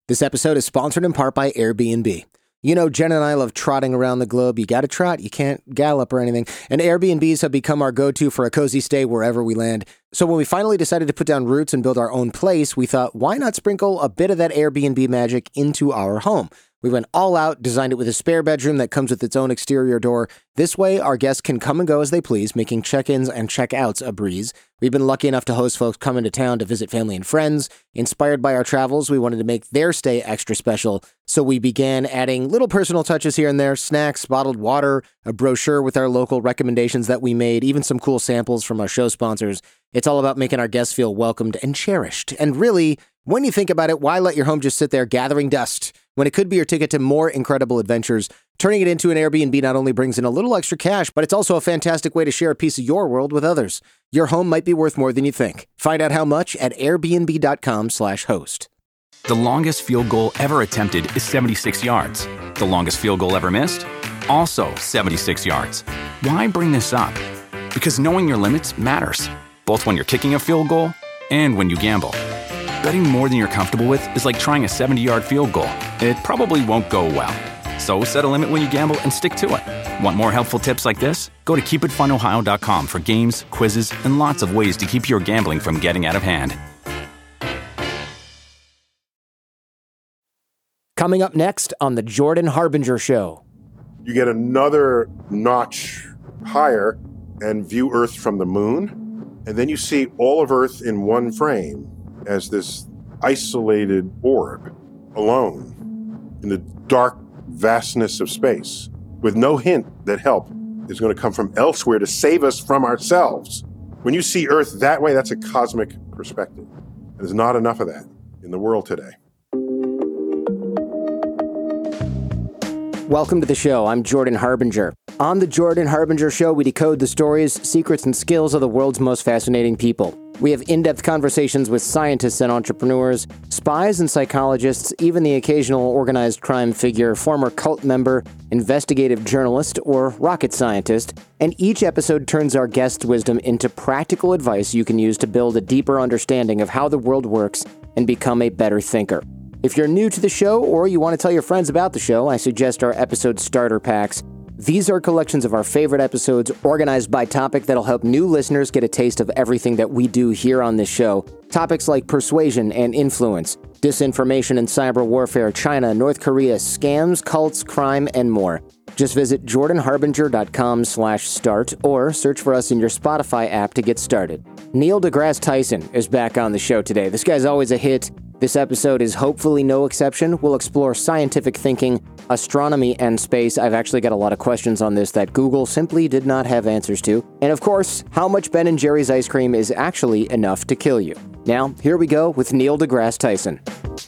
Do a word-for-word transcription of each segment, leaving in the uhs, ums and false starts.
This episode is sponsored in part by Airbnb. You know, Jen and I love trotting around the globe. You got to trot. You can't gallop or anything. And Airbnbs have become our go-to for a cozy stay wherever we land. So when we finally decided to put down roots and build our own place, we thought, why not sprinkle a bit of that Airbnb magic into our home? We went all out, designed it with a spare bedroom that comes with its own exterior door. This way, our guests can come and go as they please, making check-ins and check-outs a breeze. We've been lucky enough to host folks come into town to visit family and friends. Inspired by our travels, we wanted to make their stay extra special, so we began adding little personal touches here and there, snacks, bottled water, a brochure with our local recommendations that we made, even some cool samples from our show sponsors. It's all about making our guests feel welcomed and cherished. And really, when you think about it, why let your home just sit there gathering dust when it could be your ticket to more incredible adventures? Turning it into an Airbnb not only brings in a little extra cash, but it's also a fantastic way to share a piece of your world with others. Your home might be worth more than you think. Find out how much at airbnb.com slash host. The longest field goal ever attempted is seventy-six yards. The longest field goal ever missed? Also seventy-six yards. Why bring this up? Because knowing your limits matters, both when you're kicking a field goal and when you gamble. Betting more than you're comfortable with is like trying a seventy-yard field goal. It probably won't go well. So set a limit when you gamble and stick to it. Want more helpful tips like this? Go to keep it fun ohio dot com for games, quizzes, and lots of ways to keep your gambling from getting out of hand. Coming up next on The Jordan Harbinger Show. You get another notch higher and view Earth from the moon, and then you see all of Earth in one frame as this isolated orb, alone, in the dark vastness of space, with no hint that help is going to come from elsewhere to save us from ourselves. When you see Earth that way, that's a cosmic perspective. There's not enough of that in the world today. Welcome to the show. I'm Jordan Harbinger. On The Jordan Harbinger Show, we decode the stories, secrets, and skills of the world's most fascinating people. We have in-depth conversations with scientists and entrepreneurs, spies and psychologists, even the occasional organized crime figure, former cult member, investigative journalist, or rocket scientist. And each episode turns our guests' wisdom into practical advice you can use to build a deeper understanding of how the world works and become a better thinker. If you're new to the show or you want to tell your friends about the show, I suggest our episode starter packs. These are collections of our favorite episodes organized by topic that'll help new listeners get a taste of everything that we do here on this show. Topics like persuasion and influence, disinformation and cyber warfare, China, North Korea, scams, cults, crime, and more. Just visit jordanharbinger.com slash start or search for us in your Spotify app to get started. Neil deGrasse Tyson is back on the show today. This guy's always a hit. This episode is hopefully no exception. We'll explore scientific thinking, astronomy, and space. I've actually got a lot of questions on this that Google simply did not have answers to. And of course, how much Ben and Jerry's ice cream is actually enough to kill you. Now, here we go with Neil deGrasse Tyson.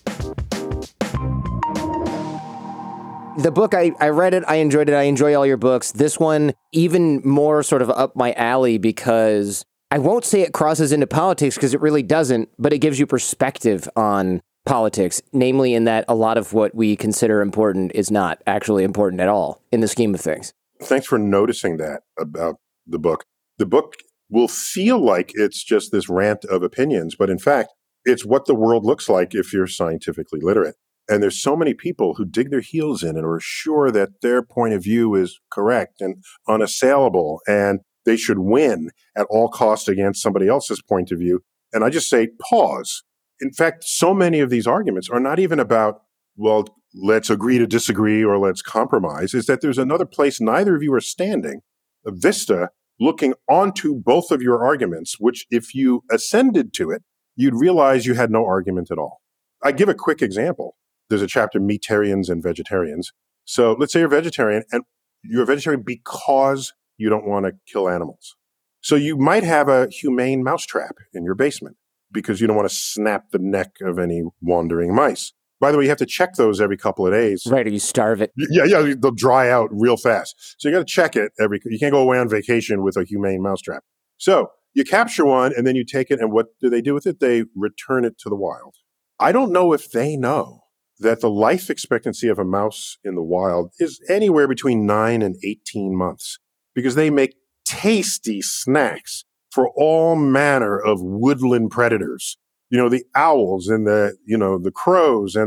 The book, I, I read it, I enjoyed it, I enjoy all your books. This one, even more sort of up my alley because I won't say it crosses into politics because it really doesn't, but it gives you perspective on politics, namely in that a lot of what we consider important is not actually important at all in the scheme of things. Thanks for noticing that about the book. The book will feel like it's just this rant of opinions, but in fact, it's what the world looks like if you're scientifically literate. And there's so many people who dig their heels in and are sure that their point of view is correct and unassailable, and they should win at all costs against somebody else's point of view. And I just say, pause. In fact, so many of these arguments are not even about, well, let's agree to disagree or let's compromise. Is that there's another place neither of you are standing, a vista looking onto both of your arguments, which if you ascended to it, you'd realize you had no argument at all. I give a quick example. There's a chapter, Meatarians and Vegetarians. So let's say you're vegetarian, and you're a vegetarian because you don't want to kill animals. So you might have a humane mousetrap in your basement because you don't want to snap the neck of any wandering mice. By the way, you have to check those every couple of days. Right, or you starve it. Yeah, yeah, they'll dry out real fast. So you got to check it every, you can't go away on vacation with a humane mousetrap. So you capture one and then you take it, and what do they do with it? They return it to the wild. I don't know if they know that the life expectancy of a mouse in the wild is anywhere between nine and eighteen months because they make tasty snacks for all manner of woodland predators. You know, the owls and the, you know, the crows and the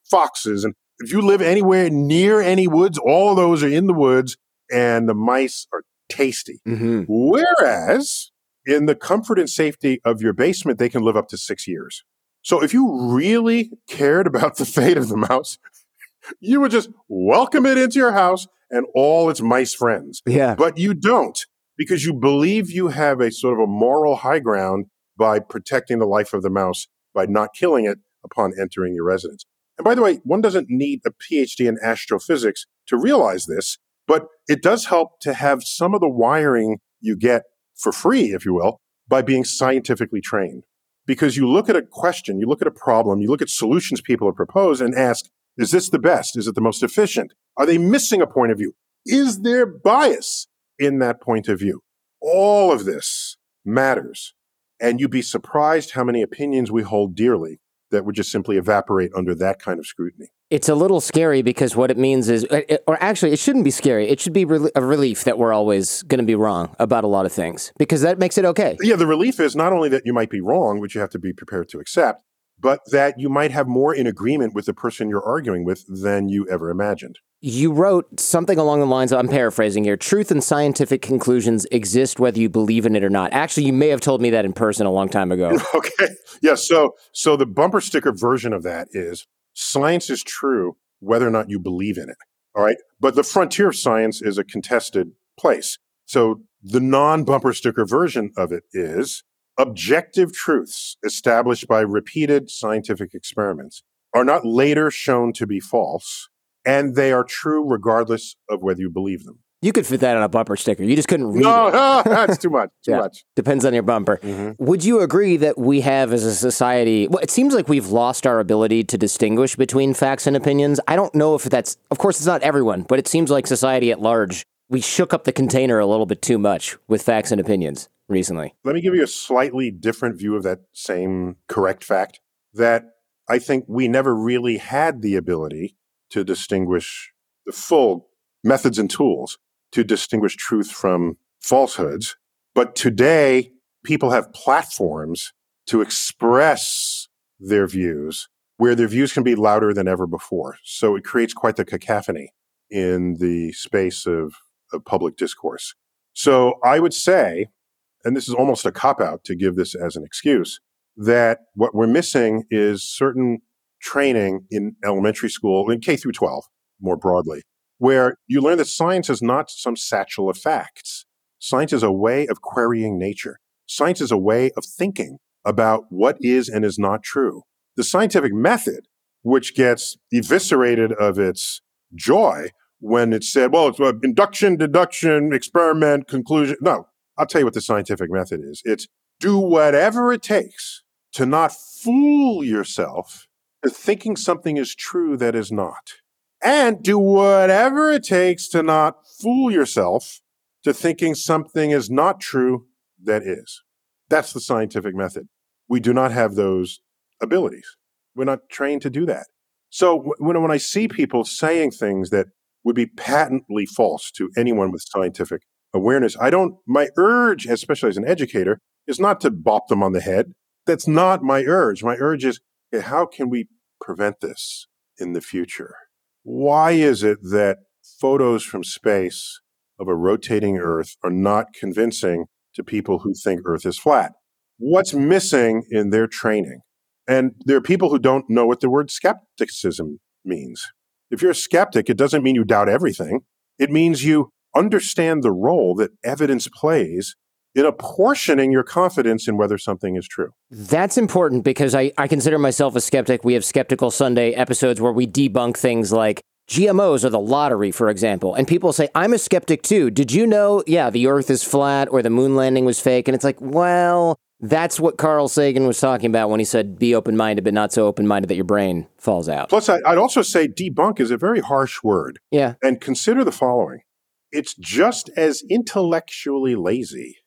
foxes. And if you live anywhere near any woods, all of those are in the woods and the mice are tasty. Mm-hmm. Whereas in the comfort and safety of your basement, they can live up to six years. So if you really cared about the fate of the mouse, you would just welcome it into your house and all its mice friends. Yeah. But you don't, because you believe you have a sort of a moral high ground by protecting the life of the mouse by not killing it upon entering your residence. And by the way, one doesn't need a P H D in astrophysics to realize this, but it does help to have some of the wiring you get for free, if you will, by being scientifically trained. Because you look at a question, you look at a problem, you look at solutions people have proposed and ask, is this the best? Is it the most efficient? Are they missing a point of view? Is there bias in that point of view? All of this matters. And you'd be surprised how many opinions we hold dearly that would just simply evaporate under that kind of scrutiny. It's a little scary because what it means is, or actually it shouldn't be scary. It should be a relief that we're always going to be wrong about a lot of things because that makes it okay. Yeah, the relief is not only that you might be wrong, which you have to be prepared to accept, but that you might have more in agreement with the person you're arguing with than you ever imagined. You wrote something along the lines of, I'm paraphrasing here, truth and scientific conclusions exist whether you believe in it or not. Actually, you may have told me that in person a long time ago. Okay. Yeah, so so the bumper sticker version of that is science is true whether or not you believe in it. All right. But the frontier of science is a contested place. So the non-bumper sticker version of it is objective truths established by repeated scientific experiments are not later shown to be false, and they are true regardless of whether you believe them. You could fit that on a bumper sticker. You just couldn't read no, it. No, that's too much. Too yeah, much. Depends on your bumper. Mm-hmm. Would you agree that we have as a society, well, it seems like we've lost our ability to distinguish between facts and opinions. I don't know if that's, of course, it's not everyone, but it seems like society at large, we shook up the container a little bit too much with facts and opinions recently. Let me give you a slightly different view of that same correct fact, that I think we never really had the ability to distinguish the full methods and tools to distinguish truth from falsehoods. But today, people have platforms to express their views where their views can be louder than ever before. So it creates quite the cacophony in the space of, of public discourse. So I would say, and this is almost a cop-out to give this as an excuse, that what we're missing is certain training in elementary school, in K through twelve, more broadly, where you learn that science is not some satchel of facts. Science is a way of querying nature. Science is a way of thinking about what is and is not true. The scientific method, which gets eviscerated of its joy when it's said, well, it's uh, induction, deduction, experiment, conclusion. No, I'll tell you what the scientific method is. It's do whatever it takes to not fool yourself to thinking something is true that is not. And do whatever it takes to not fool yourself to thinking something is not true that is. That's the scientific method. We do not have those abilities. We're not trained to do that. So when, when I see people saying things that would be patently false to anyone with scientific awareness, I don't, my urge, especially as an educator, is not to bop them on the head. That's not my urge. My urge is, okay, how can we prevent this in the future? Why is it that photos from space of a rotating Earth are not convincing to people who think Earth is flat? What's missing in their training? And there are people who don't know what the word skepticism means. If you're a skeptic, it doesn't mean you doubt everything. It means you understand the role that evidence plays in apportioning your confidence in whether something is true. That's important because I, I consider myself a skeptic. We have Skeptical Sunday episodes where we debunk things like G M Os or the lottery, for example. And people say, I'm a skeptic too. Did you know, yeah, the Earth is flat or the moon landing was fake? And it's like, well, that's what Carl Sagan was talking about when he said, be open-minded, but not so open-minded that your brain falls out. Plus, I'd also say debunk is a very harsh word. Yeah. And consider the following. It's just as intellectually lazy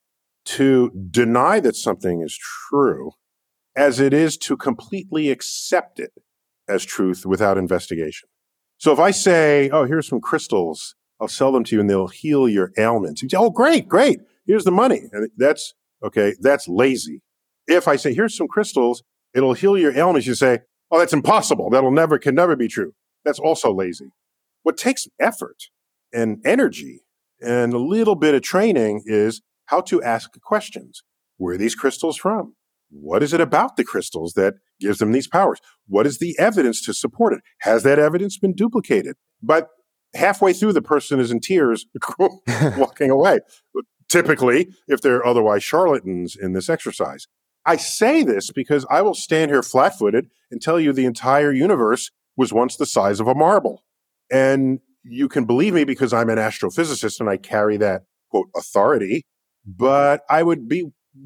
to deny that something is true as it is to completely accept it as truth without investigation. So if I say, oh, here's some crystals, I'll sell them to you and they'll heal your ailments. You say, oh, great, great. Here's the money. And that's, okay, that's lazy. If I say, here's some crystals, it'll heal your ailments, you say, Oh, that's impossible. That'll never, can never be true. That's also lazy. What takes effort and energy and a little bit of training is how to ask questions. Where are these crystals from? What is it about the crystals that gives them these powers? What is the evidence to support it? Has that evidence been duplicated? But halfway through, the person is in tears, walking away. Typically, if they're otherwise charlatans in this exercise. I say this because I will stand here flat-footed and tell you the entire universe was once the size of a marble. And you can believe me because I'm an astrophysicist and I carry that, quote, authority. But I would be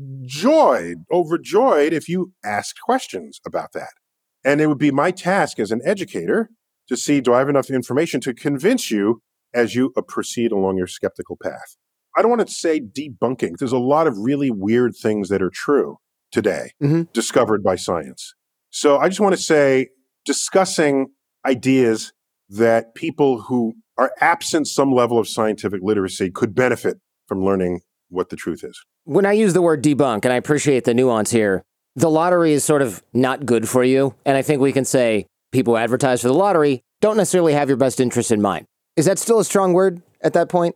joyed, overjoyed if you asked questions about that. And it would be my task as an educator to see, do I have enough information to convince you as you uh, proceed along your skeptical path? I don't want to say debunking. There's a lot of really weird things that are true today, mm-hmm. discovered by science. So I just want to say, discussing ideas that people who are absent some level of scientific literacy could benefit from learning what the truth is. When I use the word debunk, and I appreciate the nuance here, the lottery is sort of not good for you. And I think we can say people who advertise for the lottery don't necessarily have your best interest in mind. Is that still a strong word at that point?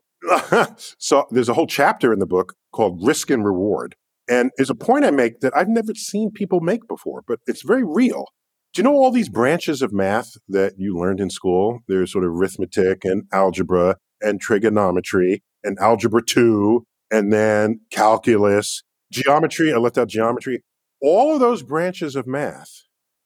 So there's a whole chapter in the book called Risk and Reward. And it's a point I make that I've never seen people make before, but it's very real. Do you know all these branches of math that you learned in school? There's sort of arithmetic and algebra and trigonometry and algebra two, and then calculus, geometry. I left out geometry. All of those branches of math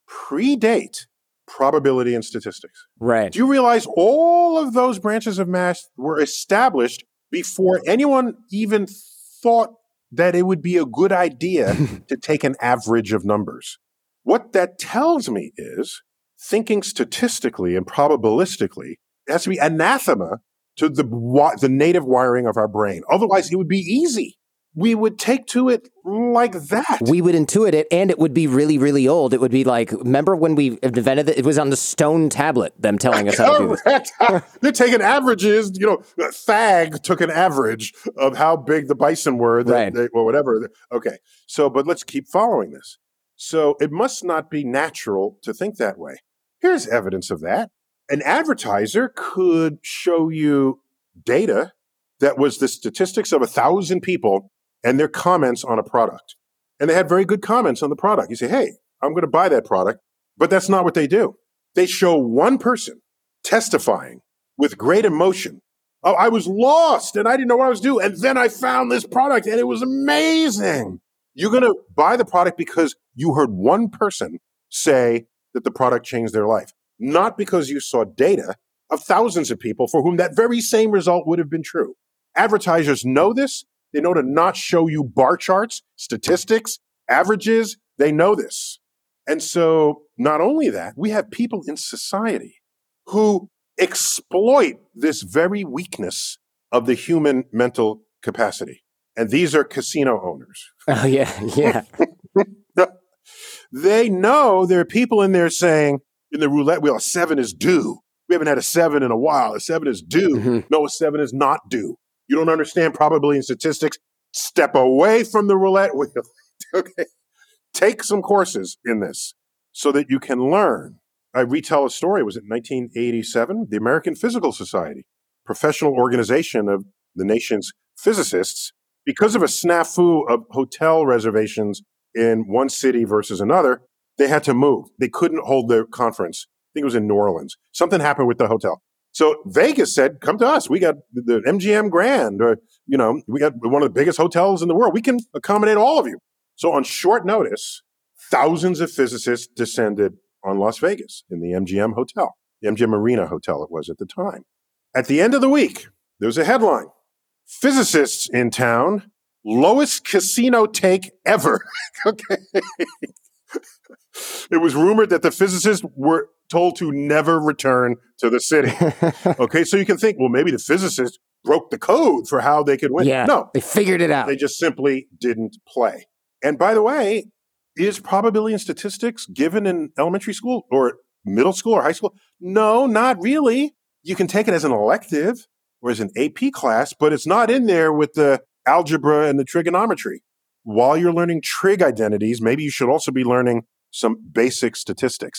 predate probability and statistics. Right. Do you realize all of those branches of math were established before anyone even thought that it would be a good idea to take an average of numbers? What that tells me is thinking statistically and probabilistically has to be anathema to the the native wiring of our brain. Otherwise, it would be easy. We would take to it like that. We would intuit it, and it would be really, really old. It would be like, remember when we invented it? It was on the stone tablet, them telling us how to do this. They're taking averages. You know, Thag took an average of how big the bison were, that right. they, or whatever. Okay, so, but let's keep following this. So it must not be natural to think that way. Here's evidence of that. An advertiser could show you data that was the statistics of a thousand people and their comments on a product. And they had very good comments on the product. You say, hey, I'm going to buy that product. But that's not what they do. They show one person testifying with great emotion. Oh, I was lost and I didn't know what I was doing. And then I found this product and it was amazing. You're going to buy the product because you heard one person say that the product changed their life, not because you saw data of thousands of people for whom that very same result would have been true. Advertisers know this. They know to not show you bar charts, statistics, averages. They know this. And so not only that, we have people in society who exploit this very weakness of the human mental capacity. And these are casino owners. Oh, yeah, yeah. They know there are people in there saying, in the roulette wheel, a seven is due. We haven't had a seven in a while. A seven is due. Mm-hmm. No, a seven is not due. You don't understand probability and statistics. Step away from the roulette wheel. Okay. Take some courses in this so that you can learn. I retell a story. It was in nineteen eighty-seven. The American Physical Society, professional organization of the nation's physicists, because of a snafu of hotel reservations in one city versus another, they had to move. They couldn't hold their conference. I think it was in New Orleans. Something happened with the hotel. So Vegas said, come to us. We got the M G M Grand, or, you know, we got one of the biggest hotels in the world. We can accommodate all of you. So on short notice, thousands of physicists descended on Las Vegas in the M G M Hotel, the M G M Arena Hotel it was at the time. At the end of the week, there was a headline. Physicists in town, lowest casino take ever. Okay. It was rumored that the physicists were told to never return to the city. Okay, so you can think, well, maybe the physicists broke the code for how they could win. Yeah, no, they figured it out. They just simply didn't play. And by the way, is probability and statistics given in elementary school or middle school or high school? No, not really. You can take it as an elective or as an A P class, but it's not in there with the algebra and the trigonometry. While you're learning trig identities, maybe you should also be learning some basic statistics.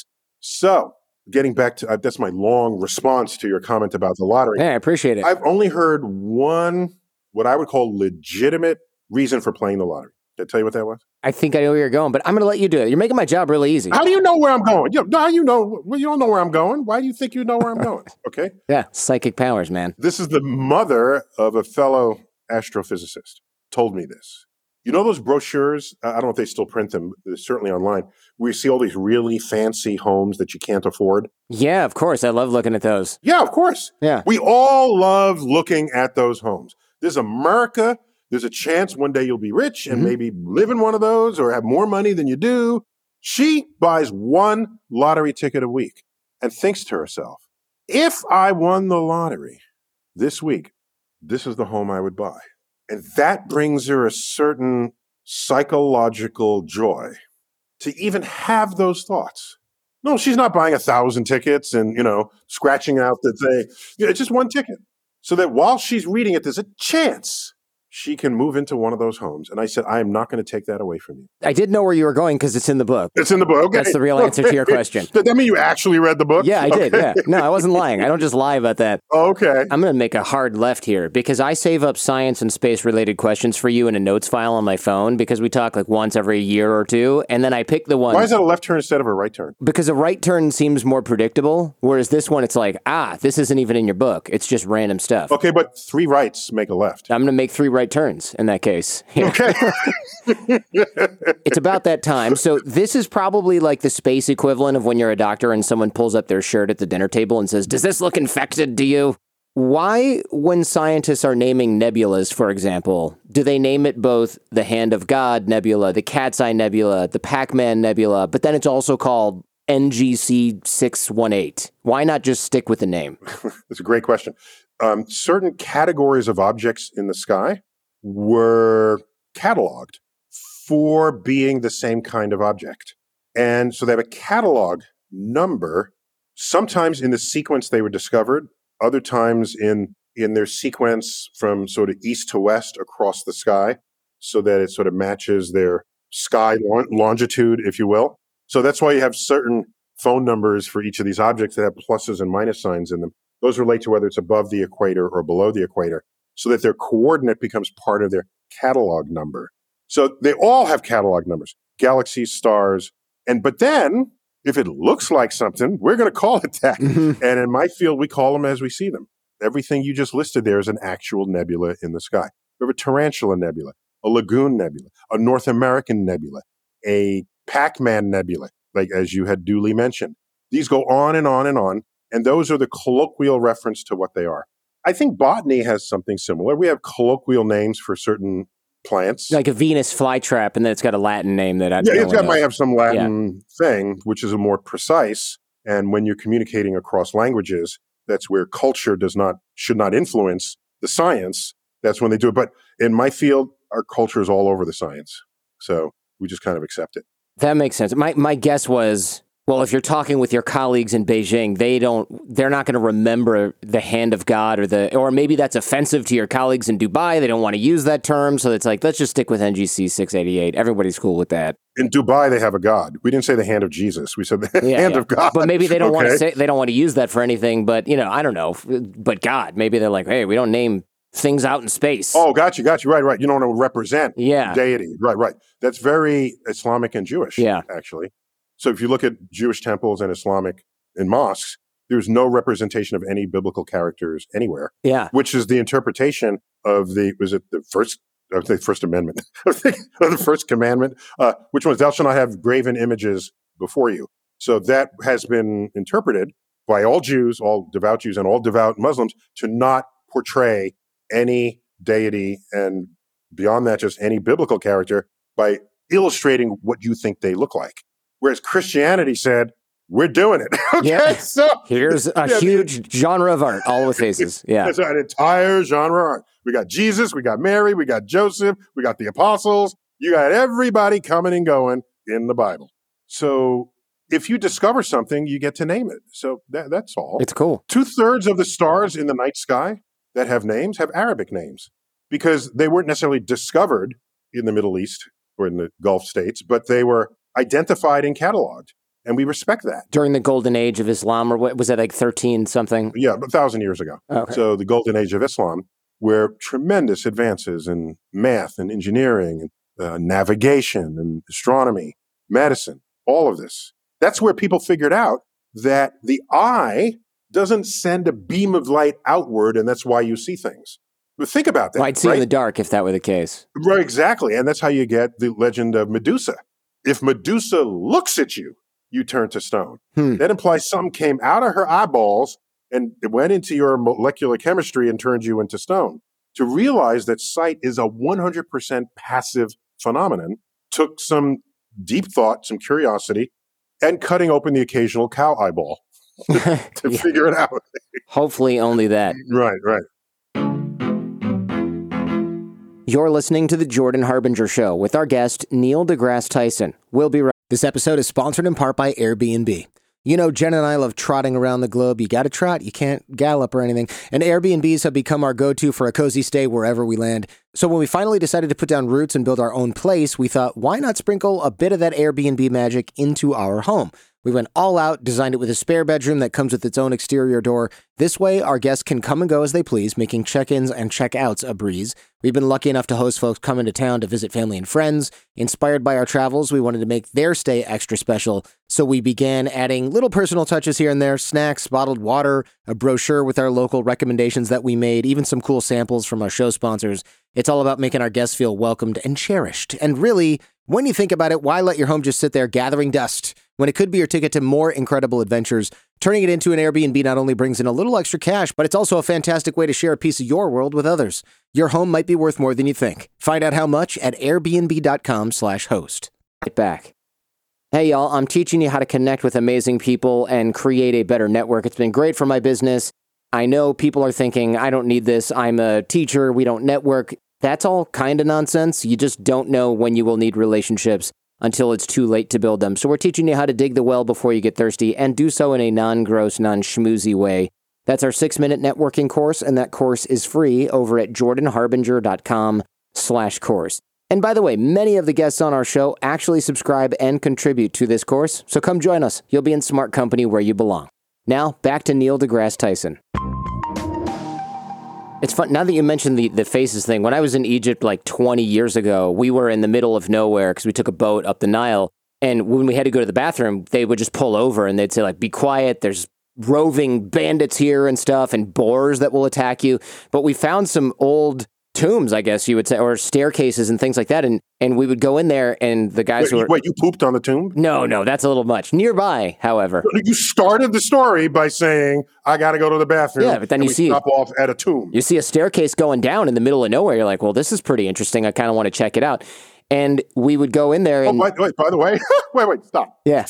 So getting back to, uh, that's my long response to your comment about the lottery. Yeah, I appreciate it. I've only heard one, what I would call legitimate reason for playing the lottery. Did I tell you what that was? I think I know where you're going, but I'm going to let you do it. You're making my job really easy. How do you know where I'm going? You know, how do you know? Well, you don't know where I'm going. Why do you think you know where I'm going? Okay. Yeah, psychic powers, man. This is the mother of a fellow astrophysicist told me this. You know those brochures? I don't know if they still print them. They're certainly online. Where you see all these really fancy homes that you can't afford. Yeah, of course. I love looking at those. Yeah, of course. Yeah. We all love looking at those homes. This is America. There's a chance one day you'll be rich and mm-hmm. maybe live in one of those or have more money than you do. She buys one lottery ticket a week and thinks to herself, if I won the lottery this week, this is the home I would buy. And that brings her a certain psychological joy to even have those thoughts. No, she's not buying a thousand tickets and, you know, scratching out the thing. You know, it's just one ticket. So that while she's reading it, there's a chance she can move into one of those homes. And I said, I am not going to take that away from you. I did know where you were going because it's in the book. It's in the book. Okay. That's the real answer to your question. Does that mean you actually read the book? Yeah, I okay. did. Yeah. No, I wasn't lying. I don't just lie about that. Okay. I'm going to make a hard left here because I save up science and space related questions for you in a notes file on my phone because we talk like once every year or two. And then I pick the one. Why is that a left turn instead of a right turn? Because a right turn seems more predictable. Whereas this one, it's like, ah, this isn't even in your book. It's just random stuff. Okay, but three rights make a left. I'm going to make three right turns in that case. Here. Okay. It's about that time. So this is probably like the space equivalent of when you're a doctor and someone pulls up their shirt at the dinner table and says, does this look infected to you? Why, when scientists are naming nebulas, for example, do they name it both the Hand of God Nebula, the Cat's Eye Nebula, the Pac-Man Nebula, but then it's also called N G C six one eight? Why not just stick with the name? That's a great question. Um, certain categories of objects in the sky were cataloged for being the same kind of object. And so they have a catalog number, sometimes in the sequence they were discovered, other times in, in their sequence from sort of east to west across the sky, so that it sort of matches their sky long- longitude, if you will. So that's why you have certain phone numbers for each of these objects that have pluses and minus signs in them. Those relate to whether it's above the equator or below the equator, so that their coordinate becomes part of their catalog number. So they all have catalog numbers, galaxies, stars. And but then, if it looks like something, we're going to call it that. Mm-hmm. And in my field, we call them as we see them. Everything you just listed there is an actual nebula in the sky. We have a Tarantula Nebula, a Lagoon Nebula, a North American Nebula, a Pac-Man Nebula, like as you had duly mentioned. These go on and on and on. And those are the colloquial reference to what they are. I think botany has something similar. We have colloquial names for certain plants. Like a Venus flytrap, and then it's got a Latin name that I don't Yeah, know. It's got, might have some Latin yeah. thing, which is a more precise. And when you're communicating across languages, that's where culture does not, should not influence the science. That's when they do it. But in my field, our culture is all over the science. So we just kind of accept it. That makes sense. My my guess was, well, if you're talking with your colleagues in Beijing, they don't, they're not going to remember the Hand of God or the, or maybe that's offensive to your colleagues in Dubai. They don't want to use that term. So it's like, let's just stick with N G C six eighty-eight. Everybody's cool with that. In Dubai, they have a God. We didn't say the hand of Jesus. We said the yeah, hand yeah. of God. But maybe they don't okay. want to say, they don't want to use that for anything, but you know, I don't know, but God, maybe they're like, hey, we don't name things out in space. Oh, got you, got you. Right, right. You don't want to represent yeah. deity. Right, right. That's very Islamic and Jewish, yeah. actually. So if you look at Jewish temples and Islamic and mosques, there's no representation of any biblical characters anywhere. Yeah. Which is the interpretation of the, was it the first, I would say First Amendment, of the First Commandment, uh, which was, thou shalt not have graven images before you. So that has been interpreted by all Jews, all devout Jews and all devout Muslims to not portray any deity and beyond that, just any biblical character by illustrating what you think they look like. Whereas Christianity said, we're doing it. okay, yeah. so here's a yeah, huge genre of art, all with faces. Yeah. It's an entire genre of art. We got Jesus, we got Mary, we got Joseph, we got the apostles. You got everybody coming and going in the Bible. So if you discover something, you get to name it. So that, that's all. It's cool. Two thirds of the stars in the night sky that have names have Arabic names because they weren't necessarily discovered in the Middle East or in the Gulf states, but they were identified and cataloged. And we respect that. During the golden age of Islam, or what was that, like thirteen something? Yeah, a thousand years ago. Okay. So the golden age of Islam, where tremendous advances in math and engineering and uh, navigation and astronomy, medicine, all of this. That's where people figured out that the eye doesn't send a beam of light outward, and that's why you see things. But think about that. Well, I'd see right? in the dark if that were the case. Right, exactly. And that's how you get the legend of Medusa. If Medusa looks at you, you turn to stone. Hmm. That implies something came out of her eyeballs and it went into your molecular chemistry and turned you into stone. To realize that sight is a one hundred percent passive phenomenon took some deep thought, some curiosity, and cutting open the occasional cow eyeball to Yeah. figure it out. Hopefully only that. Right, right. You're listening to The Jordan Harbinger Show with our guest, Neil deGrasse Tyson. We'll be right. This episode is sponsored in part by Airbnb. You know, Jen and I love trotting around the globe. You got to trot. You can't gallop or anything. And Airbnbs have become our go-to for a cozy stay wherever we land. So when we finally decided to put down roots and build our own place, we thought, why not sprinkle a bit of that Airbnb magic into our home? We went all out, designed it with a spare bedroom that comes with its own exterior door. This way, our guests can come and go as they please, making check-ins and check-outs a breeze. We've been lucky enough to host folks come into town to visit family and friends. Inspired by our travels, we wanted to make their stay extra special. So we began adding little personal touches here and there, snacks, bottled water, a brochure with our local recommendations that we made, even some cool samples from our show sponsors. It's all about making our guests feel welcomed and cherished. And really, when you think about it, why let your home just sit there gathering dust when it could be your ticket to more incredible adventures? Turning it into an Airbnb not only brings in a little extra cash, but it's also a fantastic way to share a piece of your world with others. Your home might be worth more than you think. Find out how much at airbnb.com slash host. Right back. Hey, y'all, I'm teaching you how to connect with amazing people and create a better network. It's been great for my business. I know people are thinking, I don't need this. I'm a teacher. We don't network. That's all kind of nonsense. You just don't know when you will need relationships until it's too late to build them. So we're teaching you how to dig the well before you get thirsty and do so in a non-gross, non-schmoozy way. That's our six-minute networking course, and that course is free over at jordanharbinger.com slash course. And by the way, many of the guests on our show actually subscribe and contribute to this course, so come join us. You'll be in smart company where you belong. Now, back to Neil deGrasse Tyson. It's fun. Now that you mentioned the, the faces thing, when I was in Egypt like twenty years ago, we were in the middle of nowhere because we took a boat up the Nile. And when we had to go to the bathroom, they would just pull over and they'd say, like, be quiet. There's roving bandits here and stuff and boars that will attack you. But we found some old tombs, I guess you would say, or staircases and things like that. And and we would go in there and the guys Wait, who were... wait, you pooped on the tomb? No, no, that's a little much. Nearby, however. You started the story by saying, I got to go to the bathroom. Yeah, but then and you we see... stop off at a tomb. You see a staircase going down in the middle of nowhere. You're like, well, this is pretty interesting. I kind of want to check it out. And we would go in there and... Oh, wait, wait, by the way, wait, wait, stop. Yeah.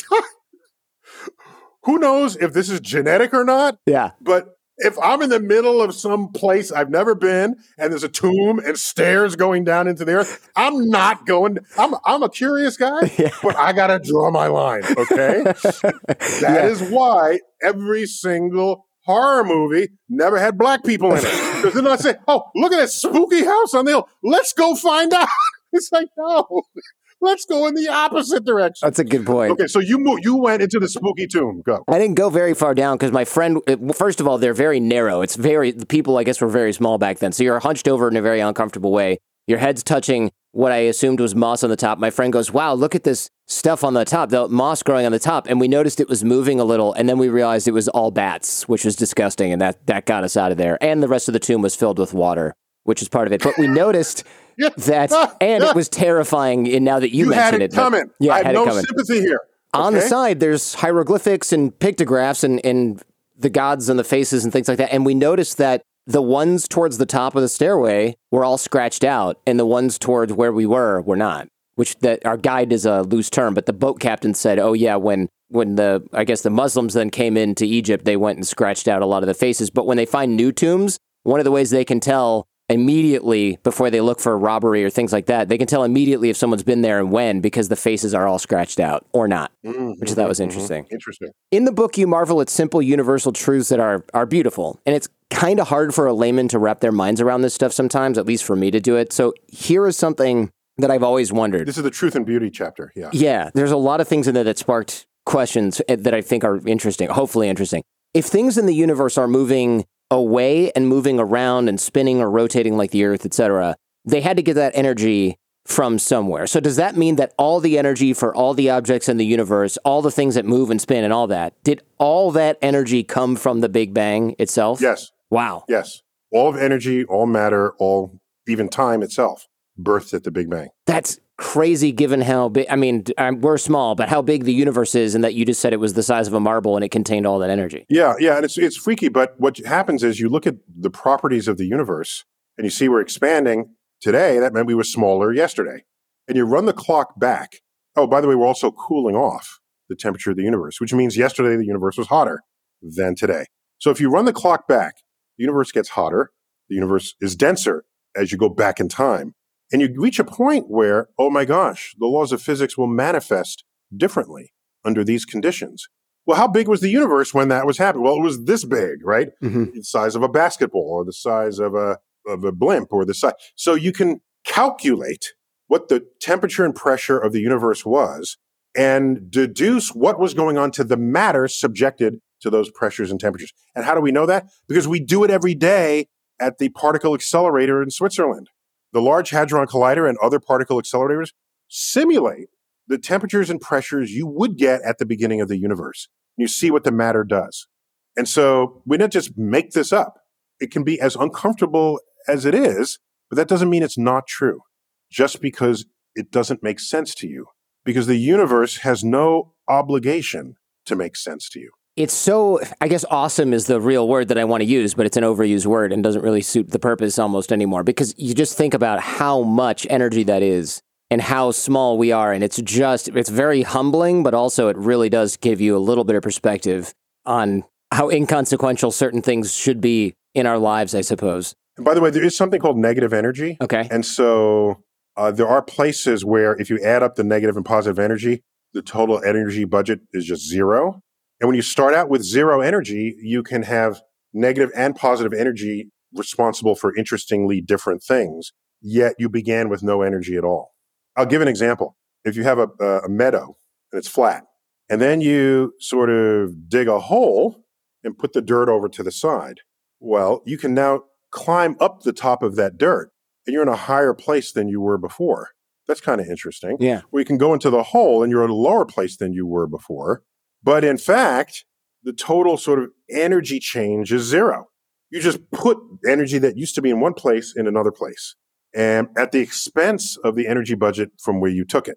Who knows if this is genetic or not? Yeah. But if I'm in the middle of some place I've never been and there's a tomb and stairs going down into the earth, I'm not going. I'm I'm a curious guy, yeah. But I got to draw my line, okay? That yeah. is why every single horror movie never had black people in it. Because they're not saying, oh, look at that spooky house on the hill. Let's go find out. It's like, no. Let's go in the opposite direction. That's a good point. Okay, so you mo- you went into the spooky tomb. Go. I didn't go very far down because my friend, first of all, they're very narrow. It's very, the people, I guess, were very small back then. So you're hunched over in a very uncomfortable way. Your head's touching what I assumed was moss on the top. My friend goes, wow, look at this stuff on the top, the moss growing on the top. And we noticed it was moving a little. And then we realized it was all bats, which was disgusting. And that, that got us out of there. And the rest of the tomb was filled with water, which is part of it. But we noticed... Yeah. That and it was terrifying. And now that you, you mentioned had it, it, coming. But, yeah, I have had no it coming. sympathy here. Okay? On the side, there's hieroglyphics and pictographs and, and the gods and the faces and things like that. And we noticed that the ones towards the top of the stairway were all scratched out, and the ones towards where we were were not. Which that our guide is a loose term, but the boat captain said, "Oh yeah, when when the I guess the Muslims then came into Egypt, they went and scratched out a lot of the faces. But when they find new tombs, one of the ways they can tell." Immediately before they look for robbery or things like that, they can tell immediately if someone's been there and when because the faces are all scratched out or not, mm-hmm, which I thought was interesting. Mm-hmm. Interesting. In the book, you marvel at simple universal truths that are are beautiful. And it's kind of hard for a layman to wrap their minds around this stuff sometimes, at least for me to do it. So here is something that I've always wondered. This is the truth and beauty chapter. Yeah. Yeah. There's a lot of things in there that sparked questions that I think are interesting, hopefully interesting. If things in the universe are moving away and moving around and spinning or rotating like the Earth, et cetera, they had to get that energy from somewhere. So does that mean that all the energy for all the objects in the universe, all the things that move and spin and all that, did all that energy come from the Big Bang itself? Yes. Wow. Yes. All of energy, all matter, all even time itself birthed at the Big Bang. That's crazy given how big, I mean, I'm, we're small, but how big the universe is, and that you just said it was the size of a marble and it contained all that energy. Yeah, yeah, and it's it's freaky, but what happens is you look at the properties of the universe and you see we're expanding today. That meant we were smaller yesterday. And you run the clock back. Oh, by the way, we're also cooling off the temperature of the universe, which means yesterday the universe was hotter than today. So if you run the clock back, the universe gets hotter, the universe is denser as you go back in time. And you reach a point where, oh my gosh, the laws of physics will manifest differently under these conditions. Well, how big was the universe when that was happening? Well, it was this big, right? Mm-hmm. The size of a basketball or the size of a of a blimp or the size. So you can calculate what the temperature and pressure of the universe was and deduce what was going on to the matter subjected to those pressures and temperatures. And how do we know that? Because we do it every day at the particle accelerator in Switzerland. The Large Hadron Collider and other particle accelerators simulate the temperatures and pressures you would get at the beginning of the universe. You see what the matter does. And so we don't just make this up. It can be as uncomfortable as it is, but that doesn't mean it's not true just because it doesn't make sense to you, because the universe has no obligation to make sense to you. It's so, I guess awesome is the real word that I want to use, but it's an overused word and doesn't really suit the purpose almost anymore, because you just think about how much energy that is and how small we are. And it's just, it's very humbling, but also it really does give you a little bit of perspective on how inconsequential certain things should be in our lives, I suppose. And by the way, there is something called negative energy. Okay. And so uh, there are places where if you add up the negative and positive energy, the total energy budget is just zero. And when you start out with zero energy, you can have negative and positive energy responsible for interestingly different things, yet you began with no energy at all. I'll give an example. If you have a, a meadow and it's flat, and then you sort of dig a hole and put the dirt over to the side, well, you can now climb up the top of that dirt, and you're in a higher place than you were before. That's kind of interesting. Yeah. Or you can go into the hole, and you're at a lower place than you were before. But in fact, the total sort of energy change is zero. You just put energy that used to be in one place in another place, and at the expense of the energy budget from where you took it.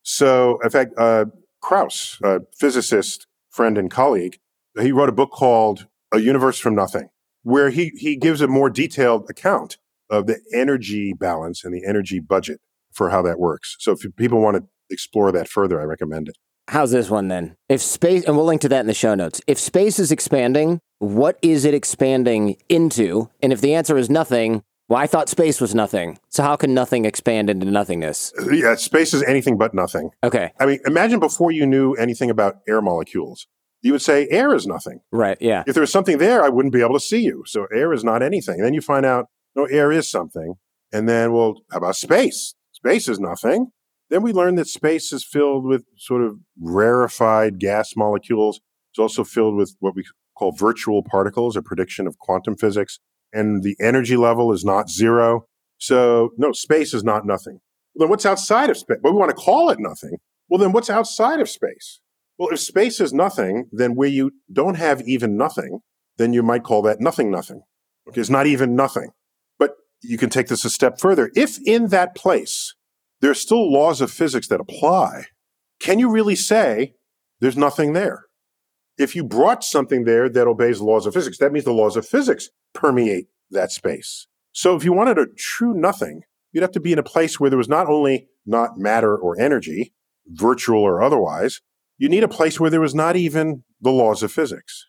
So, in fact, uh, Krauss, a physicist, friend and colleague, he wrote a book called A Universe from Nothing, where he, he gives a more detailed account of the energy balance and the energy budget for how that works. So if people want to explore that further, I recommend it. How's this one then? If space, and we'll link to that in the show notes. If space is expanding, what is it expanding into? And if the answer is nothing, well, I thought space was nothing. So how can nothing expand into nothingness? Yeah, space is anything but nothing. Okay. I mean, imagine before you knew anything about air molecules. You would say air is nothing. Right, yeah. If there was something there, I wouldn't be able to see you. So air is not anything. And then you find out, no, air is something. And then, well, how about space? Space is nothing. Then we learned that space is filled with sort of rarefied gas molecules. It's also filled with what we call virtual particles, a prediction of quantum physics. And the energy level is not zero. So, no, space is not nothing. Well, then what's outside of space? But we want to call it nothing. Well, then what's outside of space? Well, if space is nothing, then where you don't have even nothing, then you might call that nothing nothing. Okay, it's not even nothing. But you can take this a step further. If in that place, there are still laws of physics that apply, can you really say there's nothing there? If you brought something there that obeys the laws of physics, that means the laws of physics permeate that space. So if you wanted a true nothing, you'd have to be in a place where there was not only not matter or energy, virtual or otherwise, you need a place where there was not even the laws of physics.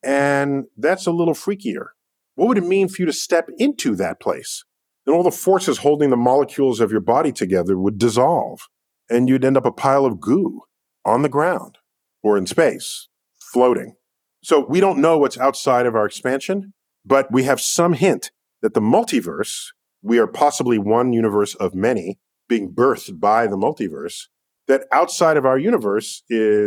And that's a little freakier. What would it mean for you to step into that place? And all the forces holding the molecules of your body together would dissolve, and you'd end up a pile of goo on the ground or in space, floating. So we don't know what's outside of our expansion, but we have some hint that the multiverse, we are possibly one universe of many being birthed by the multiverse, that outside of our universe is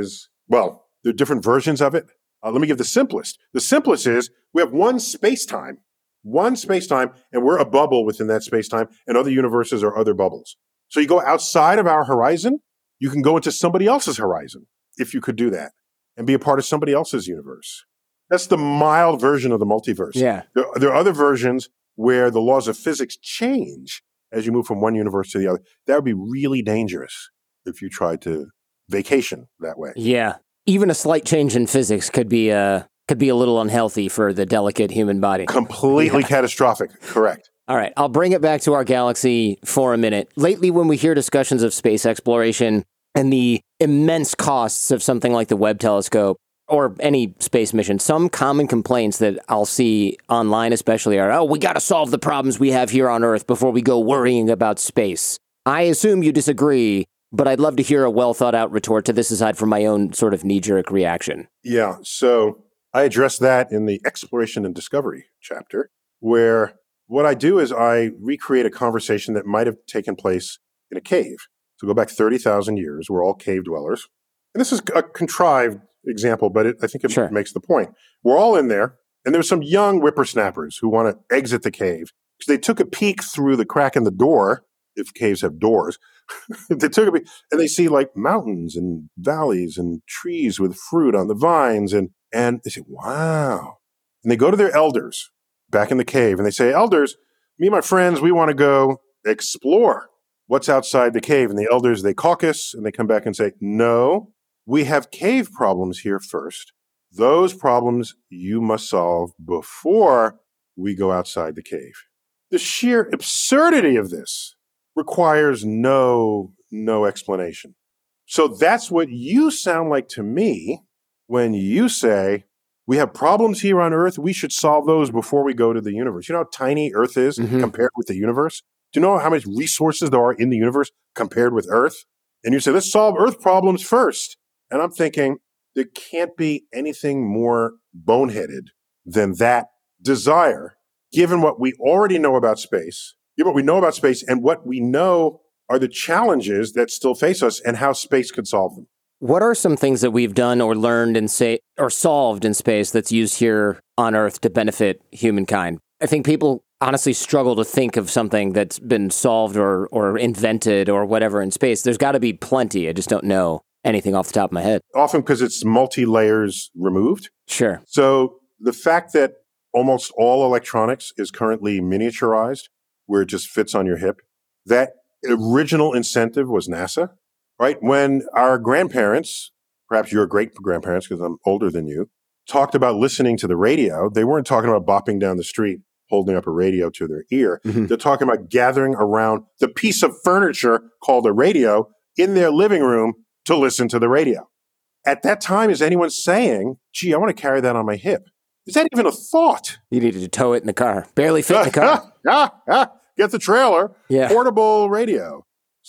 Well, there are different versions of it. Uh, let me give the simplest. The simplest is we have one space-time, one space-time, and we're a bubble within that space-time, and other universes are other bubbles. So you go outside of our horizon, you can go into somebody else's horizon, if you could do that, and be a part of somebody else's universe. That's the mild version of the multiverse. Yeah. There, there are other versions where the laws of physics change as you move from one universe to the other. That would be really dangerous if you tried to vacation that way. Yeah. Even a slight change in physics could be uh, could be a little unhealthy for the delicate human body. Completely yeah. catastrophic. Correct. All right. I'll bring it back to our galaxy for a minute. Lately, when we hear discussions of space exploration and the immense costs of something like the Webb telescope or any space mission, some common complaints that I'll see online especially are, oh, we got to solve the problems we have here on Earth before we go worrying about space. I assume you disagree, but I'd love to hear a well-thought-out retort to this aside from my own sort of knee-jerk reaction. Yeah, so I address that in the Exploration and Discovery chapter, where what I do is I recreate a conversation that might have taken place in a cave. So go back thirty thousand years, we're all cave dwellers. And this is a contrived example, but it, I think it sure. makes the point. We're all in there, and there's some young whippersnappers who want to exit the cave. Because they took a peek through the crack in the door, if caves have doors. They took a peek, and they see like mountains and valleys and trees with fruit on the vines, and, and they say, wow. And they go to their elders back in the cave, and they say, elders, me and my friends, we want to go explore what's outside the cave. And the elders, they caucus, and they come back and say, no, we have cave problems here first. Those problems you must solve before we go outside the cave. The sheer absurdity of this requires no, no explanation. So that's what you sound like to me when you say, we have problems here on Earth, we should solve those before we go to the universe. You know how tiny Earth is mm-hmm. compared with the universe? Do you know how much resources there are in the universe compared with Earth? And you say, let's solve Earth problems first. And I'm thinking, there can't be anything more boneheaded than that desire, given what we already know about space, given what we know about space and what we know are the challenges that still face us and how space could solve them. What are some things that we've done or learned in say or solved in space that's used here on Earth to benefit humankind? I think people honestly struggle to think of something that's been solved or or invented or whatever in space. There's got to be plenty. I just don't know anything off the top of my head. Often because it's multi-layers removed. Sure. So the fact that almost all electronics is currently miniaturized, where it just fits on your hip, that original incentive was NASA, right? When our grandparents, perhaps your great-grandparents, because I'm older than you, talked about listening to the radio, they weren't talking about bopping down the street, holding up a radio to their ear. Mm-hmm. They're talking about gathering around the piece of furniture called a radio in their living room to listen to the radio. At that time, is anyone saying, gee, I want to carry that on my hip? Is that even a thought? You needed to tow it in the car. Barely fit in the car. ah, ah, get the trailer. Yeah. Portable radio.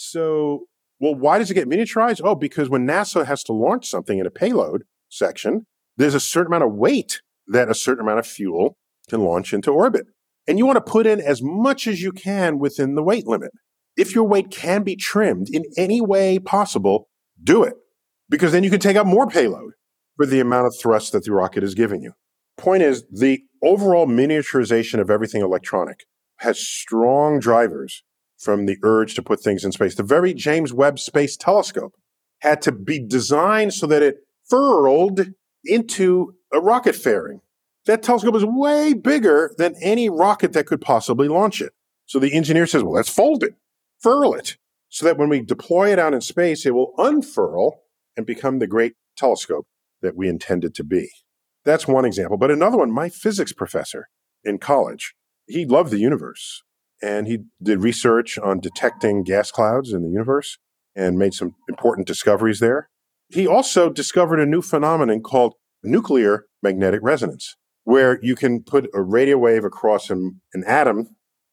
So, well, why does it get miniaturized? Oh, because when NASA has to launch something in a payload section, there's a certain amount of weight that a certain amount of fuel can launch into orbit. And you want to put in as much as you can within the weight limit. If your weight can be trimmed in any way possible, do it. Because then you can take up more payload for the amount of thrust that the rocket is giving you. Point is, the overall miniaturization of everything electronic has strong drivers from the urge to put things in space. The very James Webb Space Telescope had to be designed so that it furled into a rocket fairing. That telescope is way bigger than any rocket that could possibly launch it. So the engineer says, well, let's fold it, furl it, so that when we deploy it out in space, it will unfurl and become the great telescope that we intended to be. That's one example. But another one, my physics professor in college, he loved the universe. And he did research on detecting gas clouds in the universe and made some important discoveries there. He also discovered a new phenomenon called nuclear magnetic resonance, where you can put a radio wave across an, an atom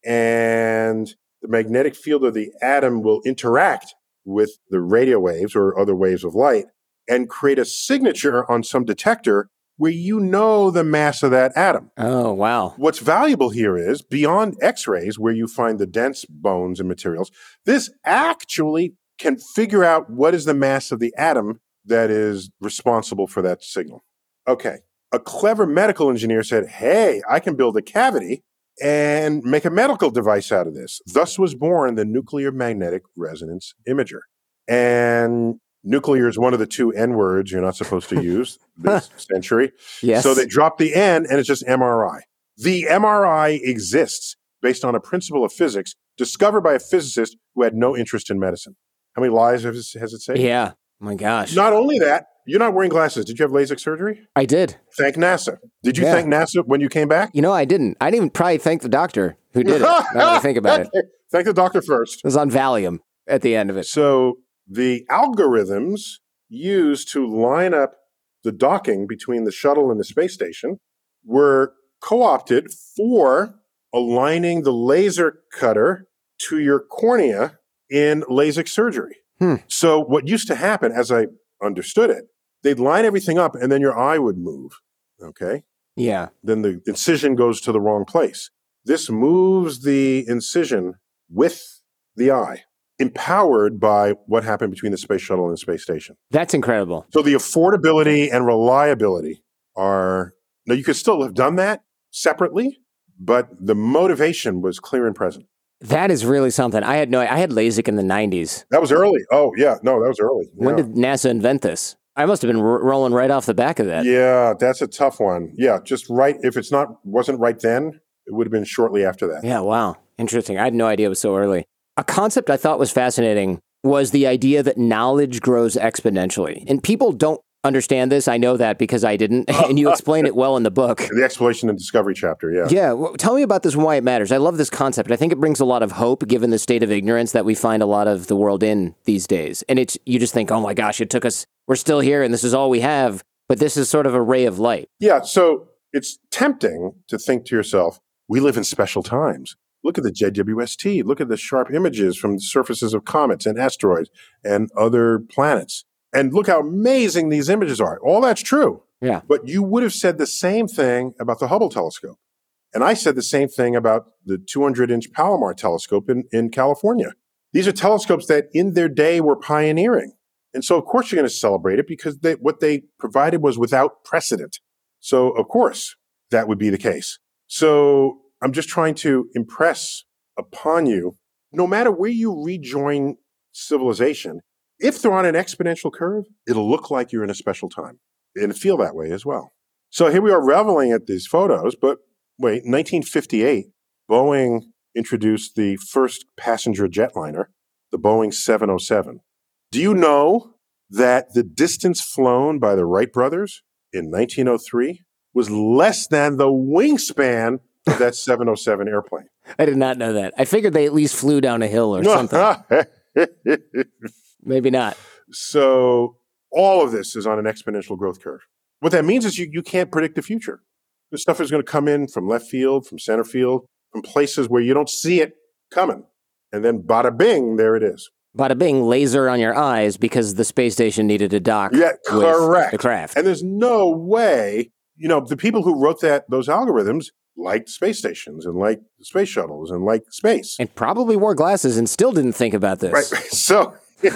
and the magnetic field of the atom will interact with the radio waves or other waves of light and create a signature on some detector where you know the mass of that atom. Oh, wow. What's valuable here is, beyond X-rays, where you find the dense bones and materials, this actually can figure out what is the mass of the atom that is responsible for that signal. Okay. A clever medical engineer said, hey, I can build a cavity and make a medical device out of this. Thus was born the nuclear magnetic resonance imager. And nuclear is one of the two N words you're not supposed to use this century. Yes. So they dropped the N and it's just M R I. The M R I exists based on a principle of physics discovered by a physicist who had no interest in medicine. How many lives has it saved? Yeah. Oh my gosh. Not only that, you're not wearing glasses. Did you have LASIK surgery? I did. Thank NASA. Did you Yeah. thank NASA when you came back? You know, I didn't. I didn't even probably thank the doctor who did it. Now that I think about it. It Thank the doctor first. was on Valium at the end of it. So the algorithms used to line up the docking between the shuttle and the space station were co-opted for aligning the laser cutter to your cornea in LASIK surgery. Hmm. So what used to happen, as I understood it, they'd line everything up and then your eye would move. Okay. Yeah. Then the incision goes to the wrong place. This moves the incision with the eye, empowered by what happened between the space shuttle and the space station. That's incredible. So the affordability and reliability are, now you could still have done that separately, but the motivation was clear and present. That is really something. I had no, I had LASIK in the nineties. That was early. Oh, yeah. No, that was early. When Yeah. did NASA invent this? I must have been r- rolling right off the back of that. Yeah, that's a tough one. Yeah, just right. If it's not, wasn't right then, it would have been shortly after that. Yeah, wow. Interesting. I had no idea it was so early. A concept I thought was fascinating was the idea that knowledge grows exponentially. And people don't understand this. I know that because I didn't. And you explain it well in the book. The exploration and discovery chapter, yeah. Yeah. Well, tell me about this and why it matters. I love this concept. I think it brings a lot of hope given the state of ignorance that we find a lot of the world in these days. And it's, you just think, oh my gosh, it took us, we're still here and this is all we have. But this is sort of a ray of light. Yeah, so it's tempting to think to yourself, we live in special times. Look at the J W S T. Look at the sharp images from the surfaces of comets and asteroids and other planets. And look how amazing these images are. All that's true. Yeah. But you would have said the same thing about the Hubble telescope. And I said the same thing about the two hundred inch Palomar telescope in, in California. These are telescopes that in their day were pioneering. And so, of course, you're going to celebrate it because they, what they provided was without precedent. So, of course, that would be the case. So I'm just trying to impress upon you, no matter where you rejoin civilization, if they're on an exponential curve, it'll look like you're in a special time and feel that way as well. So here we are reveling at these photos, but wait, nineteen fifty-eight, Boeing introduced the first passenger jetliner, the Boeing seven oh seven. Do you know that the distance flown by the Wright brothers in nineteen oh three was less than the wingspan of that seven oh seven airplane? I did not know that. I figured they at least flew down a hill or something. Maybe not. So all of this is on an exponential growth curve. What that means is you, you can't predict the future. This stuff is going to come in from left field, from center field, from places where you don't see it coming. And then bada bing, there it is. Bada bing, laser on your eyes because the space station needed a dock. Yeah, with correct. the craft. And there's no way, you know, the people who wrote that those algorithms liked space stations and liked space shuttles and liked space. And probably wore glasses and still didn't think about this. Right. So,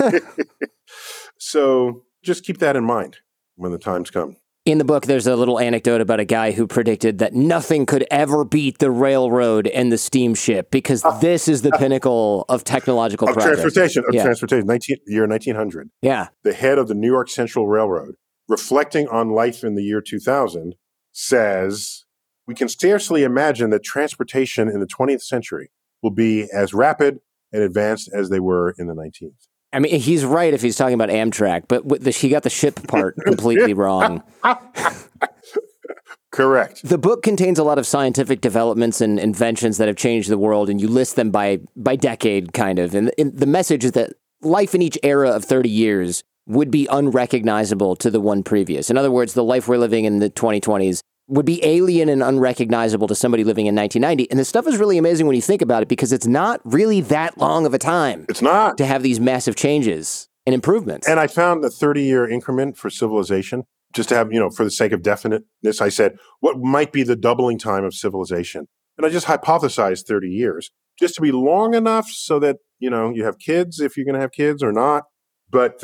so just keep that in mind when the times come. In the book, there's a little anecdote about a guy who predicted that nothing could ever beat the railroad and the steamship because uh, this is the uh, pinnacle of technological of progress. transportation. Of yeah. transportation. nineteen, year nineteen hundred. Yeah. The head of the New York Central Railroad, reflecting on life in the year two thousand, says, "We can scarcely imagine that transportation in the twentieth century will be as rapid and advanced as they were in the nineteenth." I mean, he's right if he's talking about Amtrak, but the, he got the ship part completely wrong. Correct. The book contains a lot of scientific developments and inventions that have changed the world, and you list them by by decade, kind of. And, and the message is that life in each era of thirty years would be unrecognizable to the one previous. In other words, the life we're living in the twenty twenties would be alien and unrecognizable to somebody living in nineteen ninety. And this stuff is really amazing when you think about it because it's not really that long of a time. It's not. To have these massive changes and improvements. And I found a thirty-year increment for civilization, just to have, you know, for the sake of definiteness, I said, what might be the doubling time of civilization? And I just hypothesized thirty years, just to be long enough so that, you know, you have kids if you're going to have kids or not, but that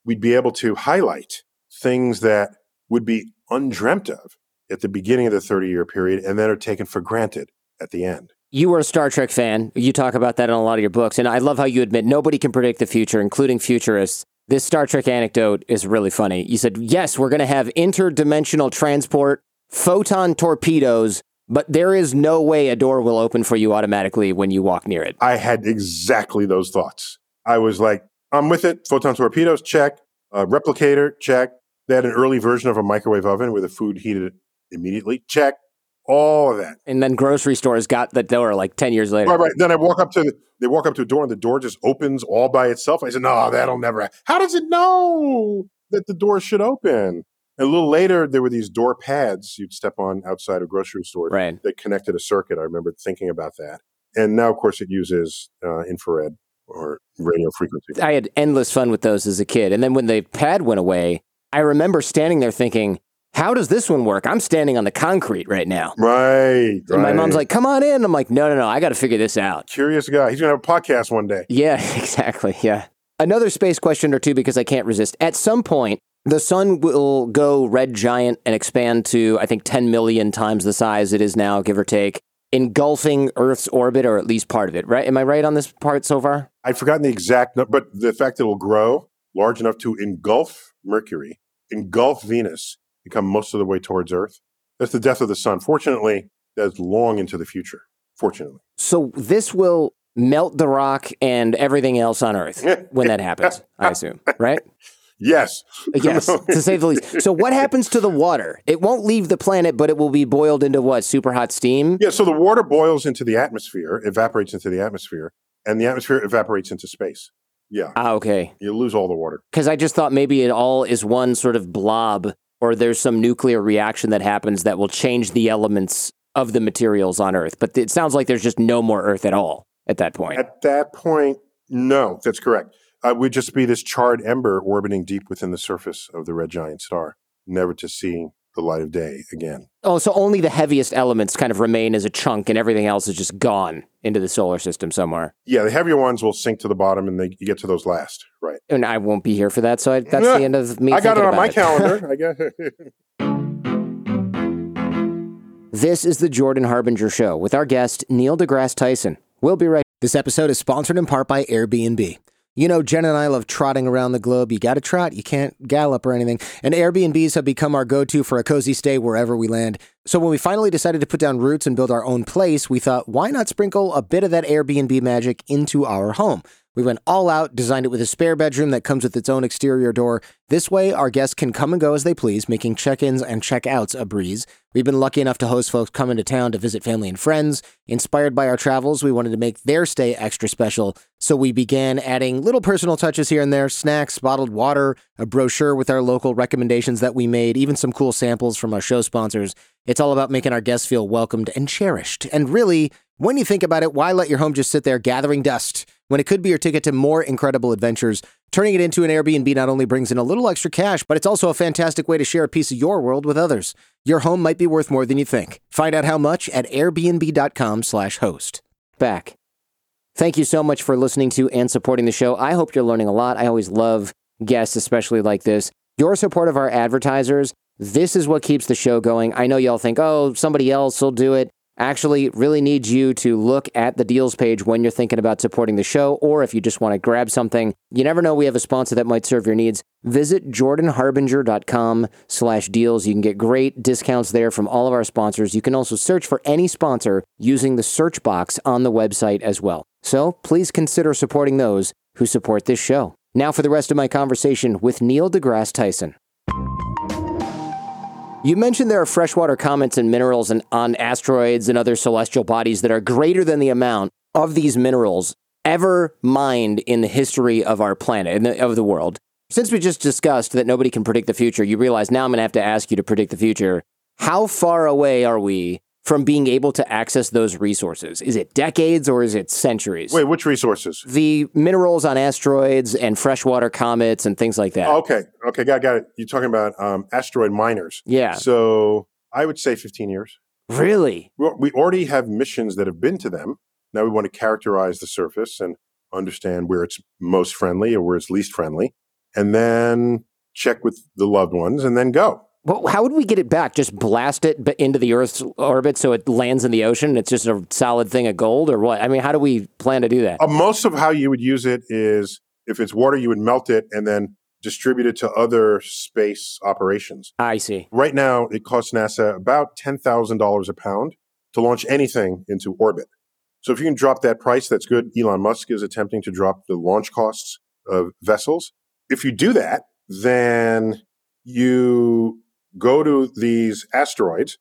we'd be able to highlight things that would be undreamt of at the beginning of the thirty-year period and then are taken for granted at the end. You were a Star Trek fan. You talk about that in a lot of your books, and I love how you admit nobody can predict the future, including futurists. This Star Trek anecdote is really funny. You said, yes, we're going to have interdimensional transport, photon torpedoes, but there is no way a door will open for you automatically when you walk near it. I had exactly those thoughts. I was like, I'm with it. Photon torpedoes, check. Uh, replicator, check. They had an early version of a microwave oven where the food heated immediately, check. All of that. And then grocery stores got the door like ten years later. Right, right. Then I walk up to the, they walk up to a door and the door just opens all by itself. I said, no, that'll never happen. How does it know that the door should open? And a little later, there were these door pads you'd step on outside of grocery stores right. that connected a circuit. I remember thinking about that. And now, of course, it uses uh, infrared or radio frequency. I had endless fun with those as a kid. And then when the pad went away, I remember standing there thinking, how does this one work? I'm standing on the concrete right now. Right, right. And my mom's like, come on in. I'm like, no, no, no. I got to figure this out. Curious guy. He's going to have a podcast one day. Yeah, exactly. Yeah. Another space question or two, because I can't resist. At some point, the sun will go red giant and expand to, I think, ten million times the size it is now, give or take, engulfing Earth's orbit, or at least part of it, right? Am I right on this part so far? I've forgotten the exact number, but the fact that it will grow large enough to engulf Mercury, engulf Venus, become most of the way towards Earth. That's the death of the sun. Fortunately, that's long into the future. Fortunately. So this will melt the rock and everything else on Earth when that happens, I assume, right? Yes. Yes, to say the least. So what happens to the water? It won't leave the planet, but it will be boiled into what? Super hot steam? Yeah, so the water boils into the atmosphere, evaporates into the atmosphere, and the atmosphere evaporates into space. Yeah. Ah, okay. You lose all the water. Because I just thought maybe it all is one sort of blob, or there's some nuclear reaction that happens that will change the elements of the materials on Earth. But it sounds like there's just no more Earth at all at that point. At that point, no, that's correct. Uh, we'd just be this charred ember orbiting deep within the surface of the red giant star, never to see the light of day again. Oh, so only the heaviest elements kind of remain as a chunk and everything else is just gone into the solar system somewhere. Yeah, the heavier ones will sink to the bottom and they, you get to those last, right. And I won't be here for that, so I, that's yeah, the end of me I got it on my it. calendar. I got it. This is the Jordan Harbinger Show with our guest, Neil deGrasse Tyson. We'll be right back. This episode is sponsored in part by Airbnb. You know, Jen and I love trotting around the globe. You got to trot. You can't gallop or anything. And Airbnbs have become our go-to for a cozy stay wherever we land. So when we finally decided to put down roots and build our own place, we thought, why not sprinkle a bit of that Airbnb magic into our home? We went all out, designed it with a spare bedroom that comes with its own exterior door. This way, our guests can come and go as they please, making check-ins and check-outs a breeze. We've been lucky enough to host folks coming to town to visit family and friends. Inspired by our travels, we wanted to make their stay extra special, so we began adding little personal touches here and there, snacks, bottled water, a brochure with our local recommendations that we made, even some cool samples from our show sponsors. It's all about making our guests feel welcomed and cherished. And really, when you think about it, why let your home just sit there gathering dust when it could be your ticket to more incredible adventures? Turning it into an Airbnb not only brings in a little extra cash, but it's also a fantastic way to share a piece of your world with others. Your home might be worth more than you think. Find out how much at airbnb.com slash host. Back. Thank you so much for listening to and supporting the show. I hope you're learning a lot. I always love guests, especially like this. Your support of our advertisers, this is what keeps the show going. I know y'all think, oh, somebody else will do it. Actually, really need you to look at the deals page when you're thinking about supporting the show, or if you just want to grab something. You never know, we have a sponsor that might serve your needs. Visit jordanharbinger.com slash deals. You can get great discounts there from all of our sponsors. You can also search for any sponsor using the search box on the website as well. So please consider supporting those who support this show. Now for the rest of my conversation with Neil deGrasse Tyson. You mentioned there are freshwater comets and minerals and on asteroids and other celestial bodies that are greater than the amount of these minerals ever mined in the history of our planet, and of the world. Since we just discussed that nobody can predict the future, you realize now I'm going to have to ask you to predict the future. How far away are we from being able to access those resources? Is it decades or is it centuries? Wait, which resources? The minerals on asteroids and freshwater comets and things like that. Okay, okay, got, got it. You're talking about um, asteroid miners. Yeah. So I would say fifteen years. Really? We already have missions that have been to them. Now we want to characterize the surface and understand where it's most friendly or where it's least friendly. and then check with the loved ones and then go. Well, how would we get it back? Just blast it into the Earth's orbit so it lands in the ocean and it's just a solid thing of gold or what? I mean, how do we plan to do that? Uh, most of how you would use it is if it's water, you would melt it and then distribute it to other space operations. I see. Right now, it costs NASA about ten thousand dollars a pound to launch anything into orbit. So if you can drop that price, that's good. Elon Musk is attempting to drop the launch costs of vessels. If you do that, then you go to these asteroids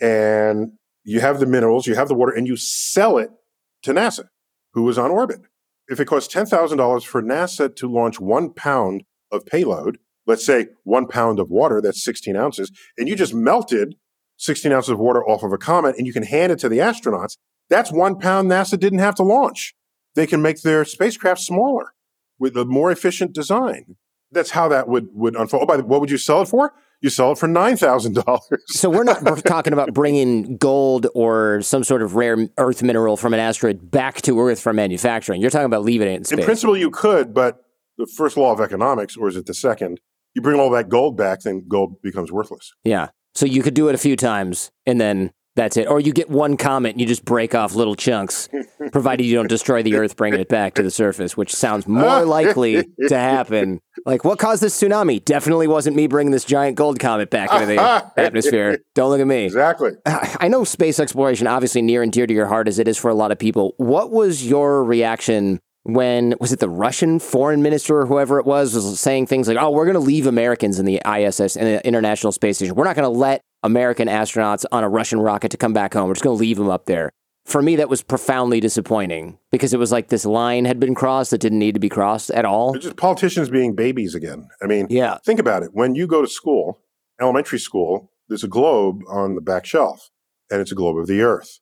and you have the minerals, you have the water, and you sell it to NASA, who is on orbit. If it costs ten thousand dollars for NASA to launch one pound of payload, let's say one pound of water, that's sixteen ounces, and you just melted sixteen ounces of water off of a comet and you can hand it to the astronauts, that's one pound NASA didn't have to launch. They can make their spacecraft smaller with a more efficient design. That's how that would, would unfold. Oh, by the way, what would you sell it for? You sell it for nine thousand dollars. So we're not we're talking about bringing gold or some sort of rare earth mineral from an asteroid back to Earth for manufacturing. You're talking about leaving it in space. In principle, you could, but the first law of economics, or is it the second? You bring all that gold back, then gold becomes worthless. Yeah. So you could do it a few times, and then that's it. Or you get one comet and you just break off little chunks, provided you don't destroy the Earth, bringing it back to the surface, which sounds more likely to happen. Like, what caused this tsunami? Definitely wasn't me bringing this giant gold comet back into the atmosphere. Don't look at me. Exactly. I know space exploration, obviously near and dear to your heart as it is for a lot of people. What was your reaction when, was it the Russian foreign minister or whoever it was, was saying things like, oh, we're going to leave Americans in the I S S, in the International Space Station. We're not going to let American astronauts on a Russian rocket to come back home. We're just going to leave them up there. For me, that was profoundly disappointing because it was like this line had been crossed that didn't need to be crossed at all. They're just politicians being babies again. I mean, yeah. Think about it. When you go to school, elementary school, there's a globe on the back shelf, and it's a globe of the Earth.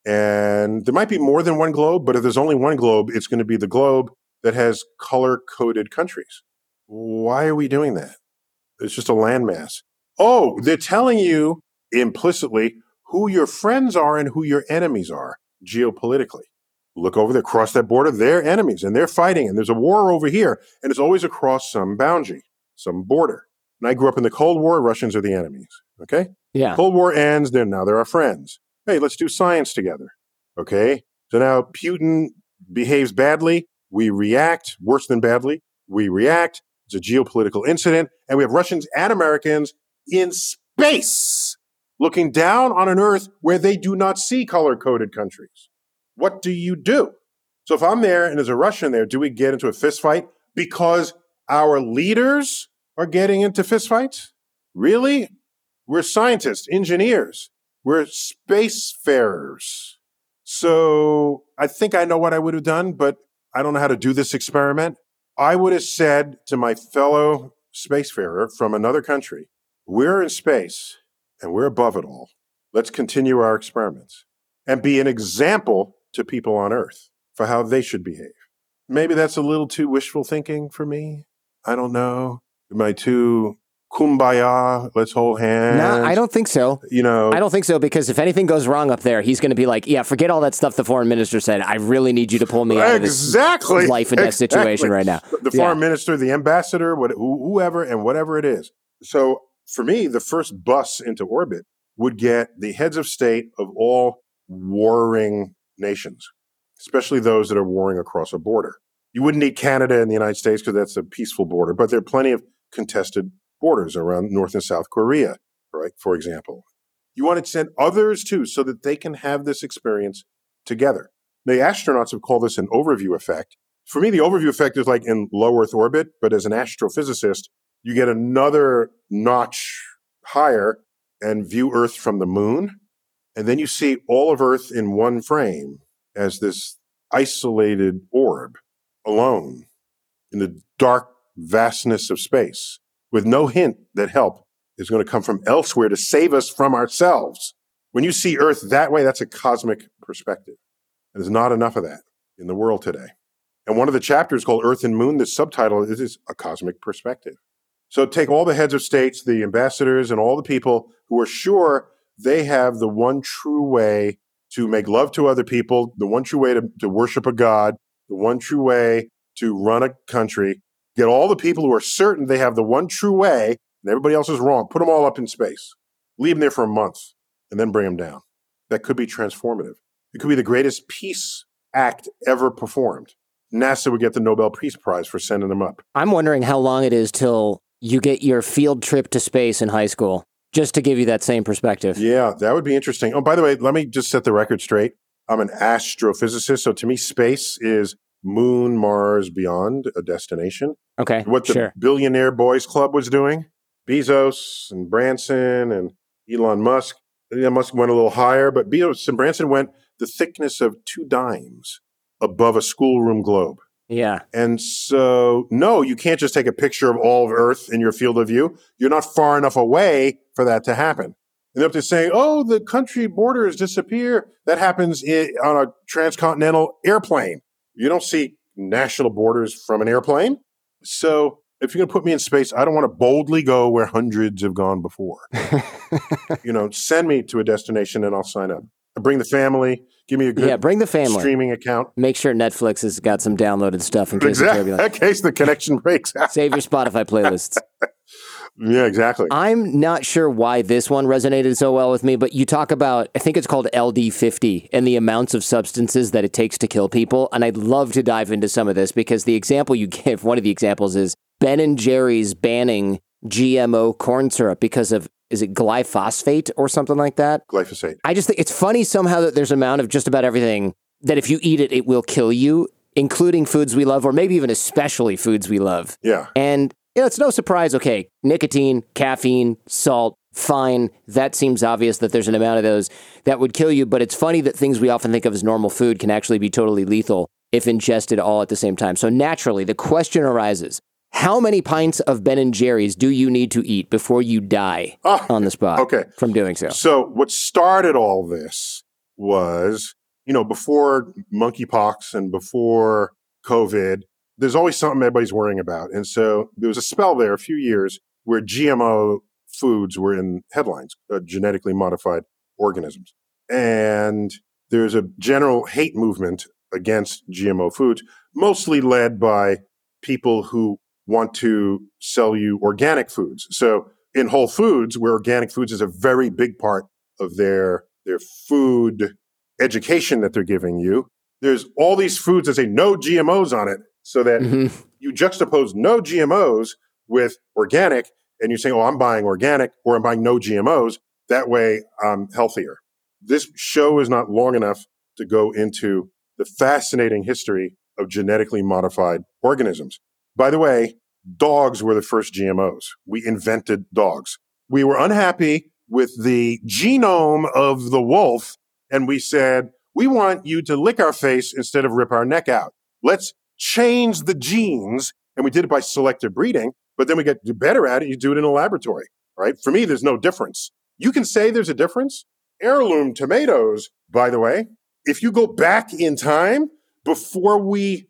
And there might be more than one globe, but if there's only one globe, it's going to be the globe that has color-coded countries. Why are we doing that? It's just a landmass. Oh, they're telling you implicitly who your friends are and who your enemies are geopolitically. Look over there, cross that border, they're enemies and they're fighting and there's a war over here and it's always across some boundary, some border. And I grew up in the Cold War, Russians are the enemies, okay? Yeah. Cold War ends, then now they're our friends. Hey, let's do science together, okay? So now Putin behaves badly, we react, worse than badly, we react, it's a geopolitical incident, and we have Russians and Americans in space, looking down on an Earth where they do not see color-coded countries. What do you do? So if I'm there and there's a Russian there, do we get into a fist fight because our leaders are getting into fist fights? Really? We're scientists, engineers. We're spacefarers. So I think I know what I would have done, but I don't know how to do this experiment. I would have said to my fellow spacefarer from another country, we're in space and we're above it all. Let's continue our experiments and be an example to people on Earth for how they should behave. Maybe that's a little too wishful thinking for me. I don't know. Am I too kumbaya? Let's hold hands. No, I don't think so. You know, I don't think so because if anything goes wrong up there, he's going to be like, yeah, forget all that stuff the foreign minister said. I really need you to pull me out exactly. of this life and death exactly. situation right now. The yeah. foreign minister, the ambassador, what, whoever, and whatever it is. So for me, the first bus into orbit would get the heads of state of all warring nations, especially those that are warring across a border. You wouldn't need Canada and the United States because that's a peaceful border, but there are plenty of contested borders around North and South Korea, right? For example, you want to send others too so that they can have this experience together. The astronauts have called this an overview effect. For me, the overview effect is like in low Earth orbit, but as an astrophysicist, you get another notch higher and view Earth from the moon. And then you see all of Earth in one frame as this isolated orb alone in the dark vastness of space with no hint that help is going to come from elsewhere to save us from ourselves. When you see Earth that way, that's a cosmic perspective. And there's not enough of that in the world today. And one of the chapters called Earth and Moon, the subtitle is a cosmic perspective. So take all the heads of states, the ambassadors, and all the people who are sure they have the one true way to make love to other people, the one true way to, to worship a god, the one true way to run a country, Get all the people who are certain they have the one true way and everybody else is wrong. Put them all up in space. Leave them there for a month and then bring them down. That could be transformative. It could be the greatest peace act ever performed. NASA would get the Nobel Peace Prize for sending them up. I'm wondering how long it is till you get your field trip to space in high school, just to give you that same perspective. Yeah, that would be interesting. Oh, by the way, let me just set the record straight. I'm an astrophysicist, so to me, space is moon, Mars, beyond a destination. Okay, What the sure. Billionaire Boys Club was doing, Bezos and Branson and Elon Musk, Elon Musk went a little higher, but Bezos and Branson went the thickness of two dimes above a schoolroom globe. Yeah. And so, no, you can't just take a picture of all of Earth in your field of view. You're not far enough away for that to happen. And if they're saying, oh, the country borders disappear, that happens in, on a transcontinental airplane. You don't see national borders from an airplane. So if you're going to put me in space, I don't want to boldly go where hundreds have gone before. You know, send me to a destination and I'll sign up. Bring the family. Give me a good yeah, bring the family. streaming account. Make sure Netflix has got some downloaded stuff in case Exactly. of turbulence. In case the connection breaks. Save your Spotify playlists. Yeah, exactly. I'm not sure why this one resonated so well with me, but you talk about, I think it's called L D fifty, and the amounts of substances that it takes to kill people. And I'd love to dive into some of this because the example you give, one of the examples is Ben and Jerry's banning G M O corn syrup because of, is it glyphosate or something like that? Glyphosate. I just think it's funny somehow that there's an amount of just about everything that if you eat it, it will kill you, including foods we love, or maybe even especially foods we love. Yeah. And you know, it's no surprise, okay, nicotine, caffeine, salt, fine. That seems obvious that there's an amount of those that would kill you, but it's funny that things we often think of as normal food can actually be totally lethal if ingested all at the same time. So naturally, the question arises, how many pints of Ben and Jerry's do you need to eat before you die Oh, on the spot okay. from doing so? So what started all this was, you know, before monkeypox and before COVID, there's always something everybody's worrying about. And so there was a spell there, a few years, where G M O foods were in headlines, uh, genetically modified organisms. And there's a general hate movement against G M O foods, mostly led by people who want to sell you organic foods. So in Whole Foods, where organic foods is a very big part of their, their food education that they're giving you, there's all these foods that say no G M Os on it. So that mm-hmm. you juxtapose no G M Os with organic, and you're saying, oh, I'm buying organic or I'm buying no G M Os. That way I'm healthier. This show is not long enough to go into the fascinating history of genetically modified organisms. By the way, dogs were the first G M Os. We invented dogs. We were unhappy with the genome of the wolf, and we said, we want you to lick our face instead of rip our neck out. Let's change the genes, and we did it by selective breeding, but then we get better at it. You do it in a laboratory, right? For me, there's no difference. You can say there's a difference. Heirloom tomatoes, by the way, if you go back in time, before we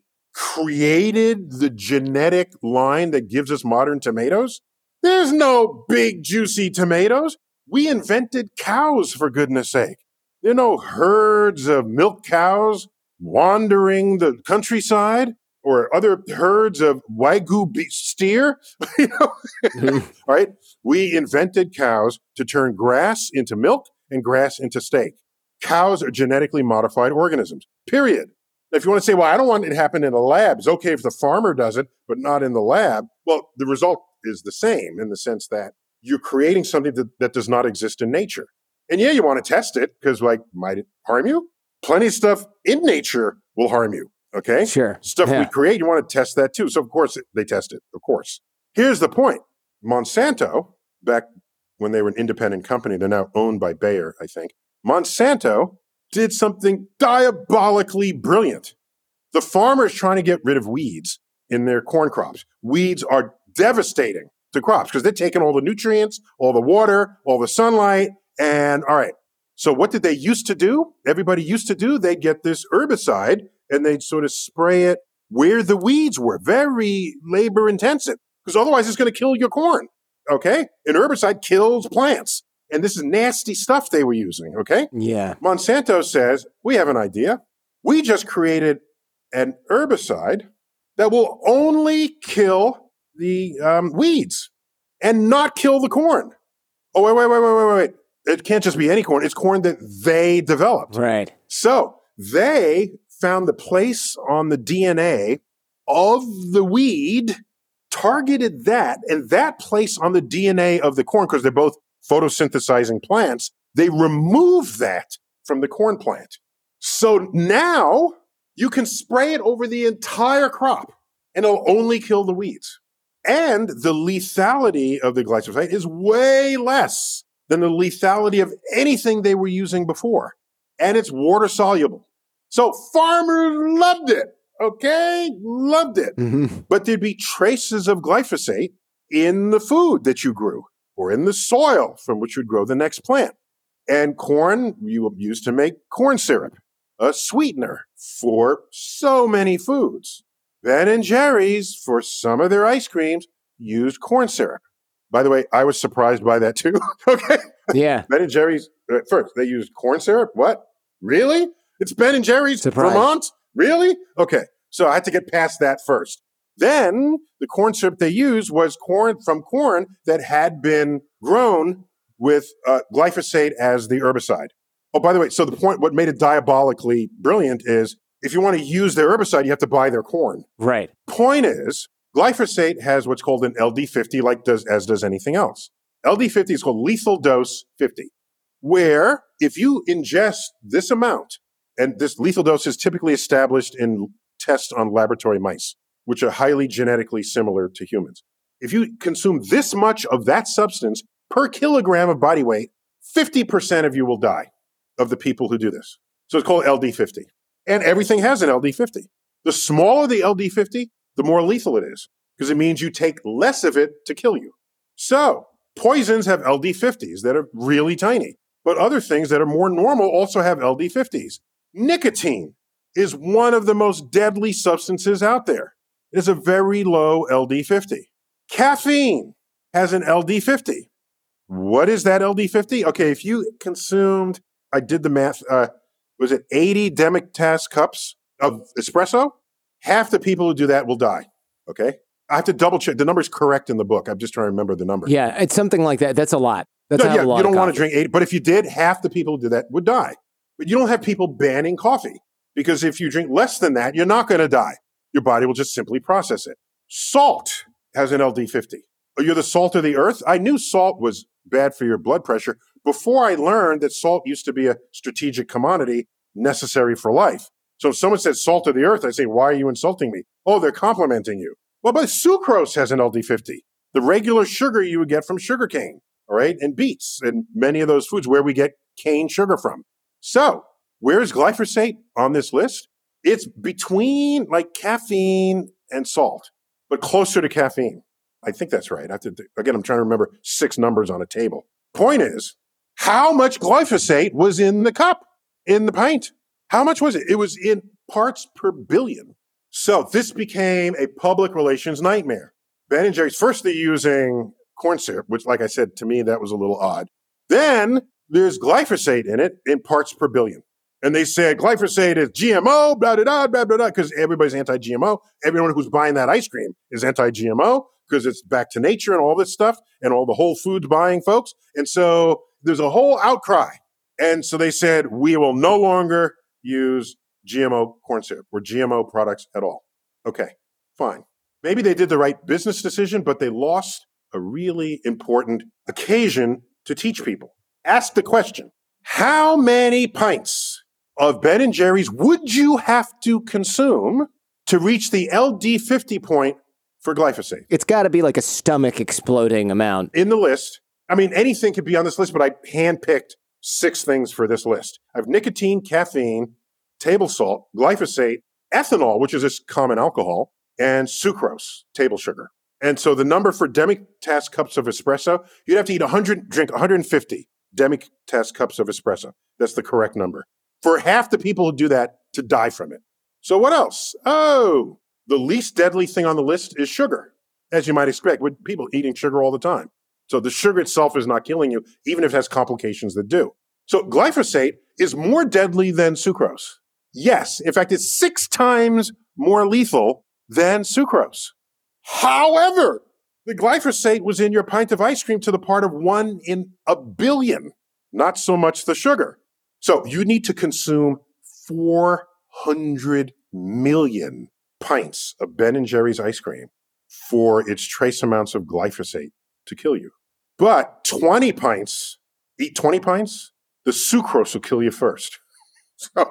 created the genetic line that gives us modern tomatoes, there's no big, juicy tomatoes. We invented cows, for goodness sake. There are no herds of milk cows wandering the countryside or other herds of Wagyu beef steer. You know? Mm-hmm. Right? We invented cows to turn grass into milk and grass into steak. Cows are genetically modified organisms, period. Now, if you want to say, well, I don't want it to happen in a lab, it's okay if the farmer does it, but not in the lab. Well, the result is the same in the sense that you're creating something that, that does not exist in nature. And yeah, you want to test it because, like, might it harm you? Plenty of stuff in nature will harm you, okay? Sure. Stuff yeah. we create, you want to test that too. So, of course, they test it, of course. Here's the point. Monsanto, back when they were an independent company, they're now owned by Bayer, I think. Monsanto did something diabolically brilliant. The farmers trying to get rid of weeds in their corn crops. Weeds are devastating to crops because they're taking all the nutrients, all the water, all the sunlight, and all right. So what did they used to do? Everybody used to do, they'd get this herbicide and they'd sort of spray it where the weeds were. Very labor intensive because otherwise it's going to kill your corn. Okay? An herbicide kills plants. And this is nasty stuff they were using. Okay? Yeah. Monsanto says, we have an idea. We just created an herbicide that will only kill the um, weeds and not kill the corn. Oh, wait, wait, wait, wait, wait, wait. It can't just be any corn. It's corn that they developed. Right. So they found the place on the D N A of the weed, targeted that, and that place on the D N A of the corn, because they're both photosynthesizing plants, they removed that from the corn plant. So now you can spray it over the entire crop and it'll only kill the weeds. And the lethality of the glyphosate is way less than the lethality of anything they were using before. And it's water soluble. So farmers loved it. Okay? Loved it. Mm-hmm. But there'd be traces of glyphosate in the food that you grew or in the soil from which you'd grow the next plant. And corn you used to make corn syrup, a sweetener for so many foods. Ben and Jerry's, for some of their ice creams, used corn syrup. By the way, I was surprised by that too. Okay. Yeah. Ben and Jerry's, uh, first, they used corn syrup? What? Really? It's Ben and Jerry's Surprise. Vermont? Really? Okay. So I had to get past that first. Then the corn syrup they used was corn from corn that had been grown with uh, glyphosate as the herbicide. Oh, by the way, so the point, what made it diabolically brilliant is if you want to use their herbicide, you have to buy their corn. Right. Point is, glyphosate has what's called an L D fifty, like does as does anything else. L D fifty is called lethal dose fifty, where if you ingest this amount, and this lethal dose is typically established in tests on laboratory mice, which are highly genetically similar to humans. If you consume this much of that substance per kilogram of body weight, fifty percent of you will die of the people who do this. So it's called L D fifty. And everything has an L D fifty. The smaller the L D fifty, the more lethal it is, because it means you take less of it to kill you. So poisons have L D fifties that are really tiny, but other things that are more normal also have L D fifties. Nicotine is one of the most deadly substances out there. It is a very low L D fifty. Caffeine has an L D fifty. What is that L D fifty? Okay, if you consumed, I did the math, uh, was it eighty Demictas cups of espresso? Half the people who do that will die, okay? I have to double check. The number's correct in the book. I'm just trying to remember the number. Yeah, it's something like that. That's a lot. That's no, a yeah, lot you don't of want coffee. to drink eighty, but if you did, half the people who do that would die. But you don't have people banning coffee, because if you drink less than that, you're not going to die. Your body will just simply process it. Salt has an L D fifty. Oh, you're the salt of the earth? I knew salt was bad for your blood pressure before I learned that salt used to be a strategic commodity necessary for life. So if someone says salt of the earth, I say, why are you insulting me? Oh, they're complimenting you. Well, but sucrose has an L D fifty, the regular sugar you would get from sugarcane, all right, and beets, and many of those foods where we get cane sugar from. So where's glyphosate on this list? It's between like caffeine and salt, but closer to caffeine. I think that's right. I have to, again, I'm trying to remember six numbers on a table. Point is, how much glyphosate was in the cup, in the pint? How much was it? It was in parts per billion. So this became a public relations nightmare. Ben and Jerry's, first they're using corn syrup, which, like I said, to me, that was a little odd. Then there's glyphosate in it in parts per billion. And they said glyphosate is G M O, blah, blah, blah, blah, blah, blah, because everybody's anti-G M O. Everyone who's buying that ice cream is anti-G M O because it's back to nature and all this stuff and all the Whole Foods buying folks. And so there's a whole outcry. And so they said, we will no longer use G M O corn syrup or G M O products at all. Okay, fine. Maybe they did the right business decision, but they lost a really important occasion to teach people. Ask the question, how many pints of Ben and Jerry's would you have to consume to reach the L D fifty point for glyphosate? It's got to be like a stomach exploding amount. In the list, I mean, anything could be on this list, but I handpicked six things for this list. I have nicotine, caffeine, table salt, glyphosate, ethanol, which is this common alcohol, and sucrose, table sugar. And so the number for Demictas cups of espresso, you'd have to eat one hundred, drink one hundred fifty Demictas cups of espresso. That's the correct number. For half the people who do that to die from it. So what else? Oh, the least deadly thing on the list is sugar, as you might expect, with people eating sugar all the time. So the sugar itself is not killing you, even if it has complications that do. So glyphosate is more deadly than sucrose. Yes, in fact, it's six times more lethal than sucrose. However, the glyphosate was in your pint of ice cream to the part of one in a billion, not so much the sugar. So you need to consume four hundred million pints of Ben and Jerry's ice cream for its trace amounts of glyphosate to kill you. But twenty pints, eat twenty pints, the sucrose will kill you first. So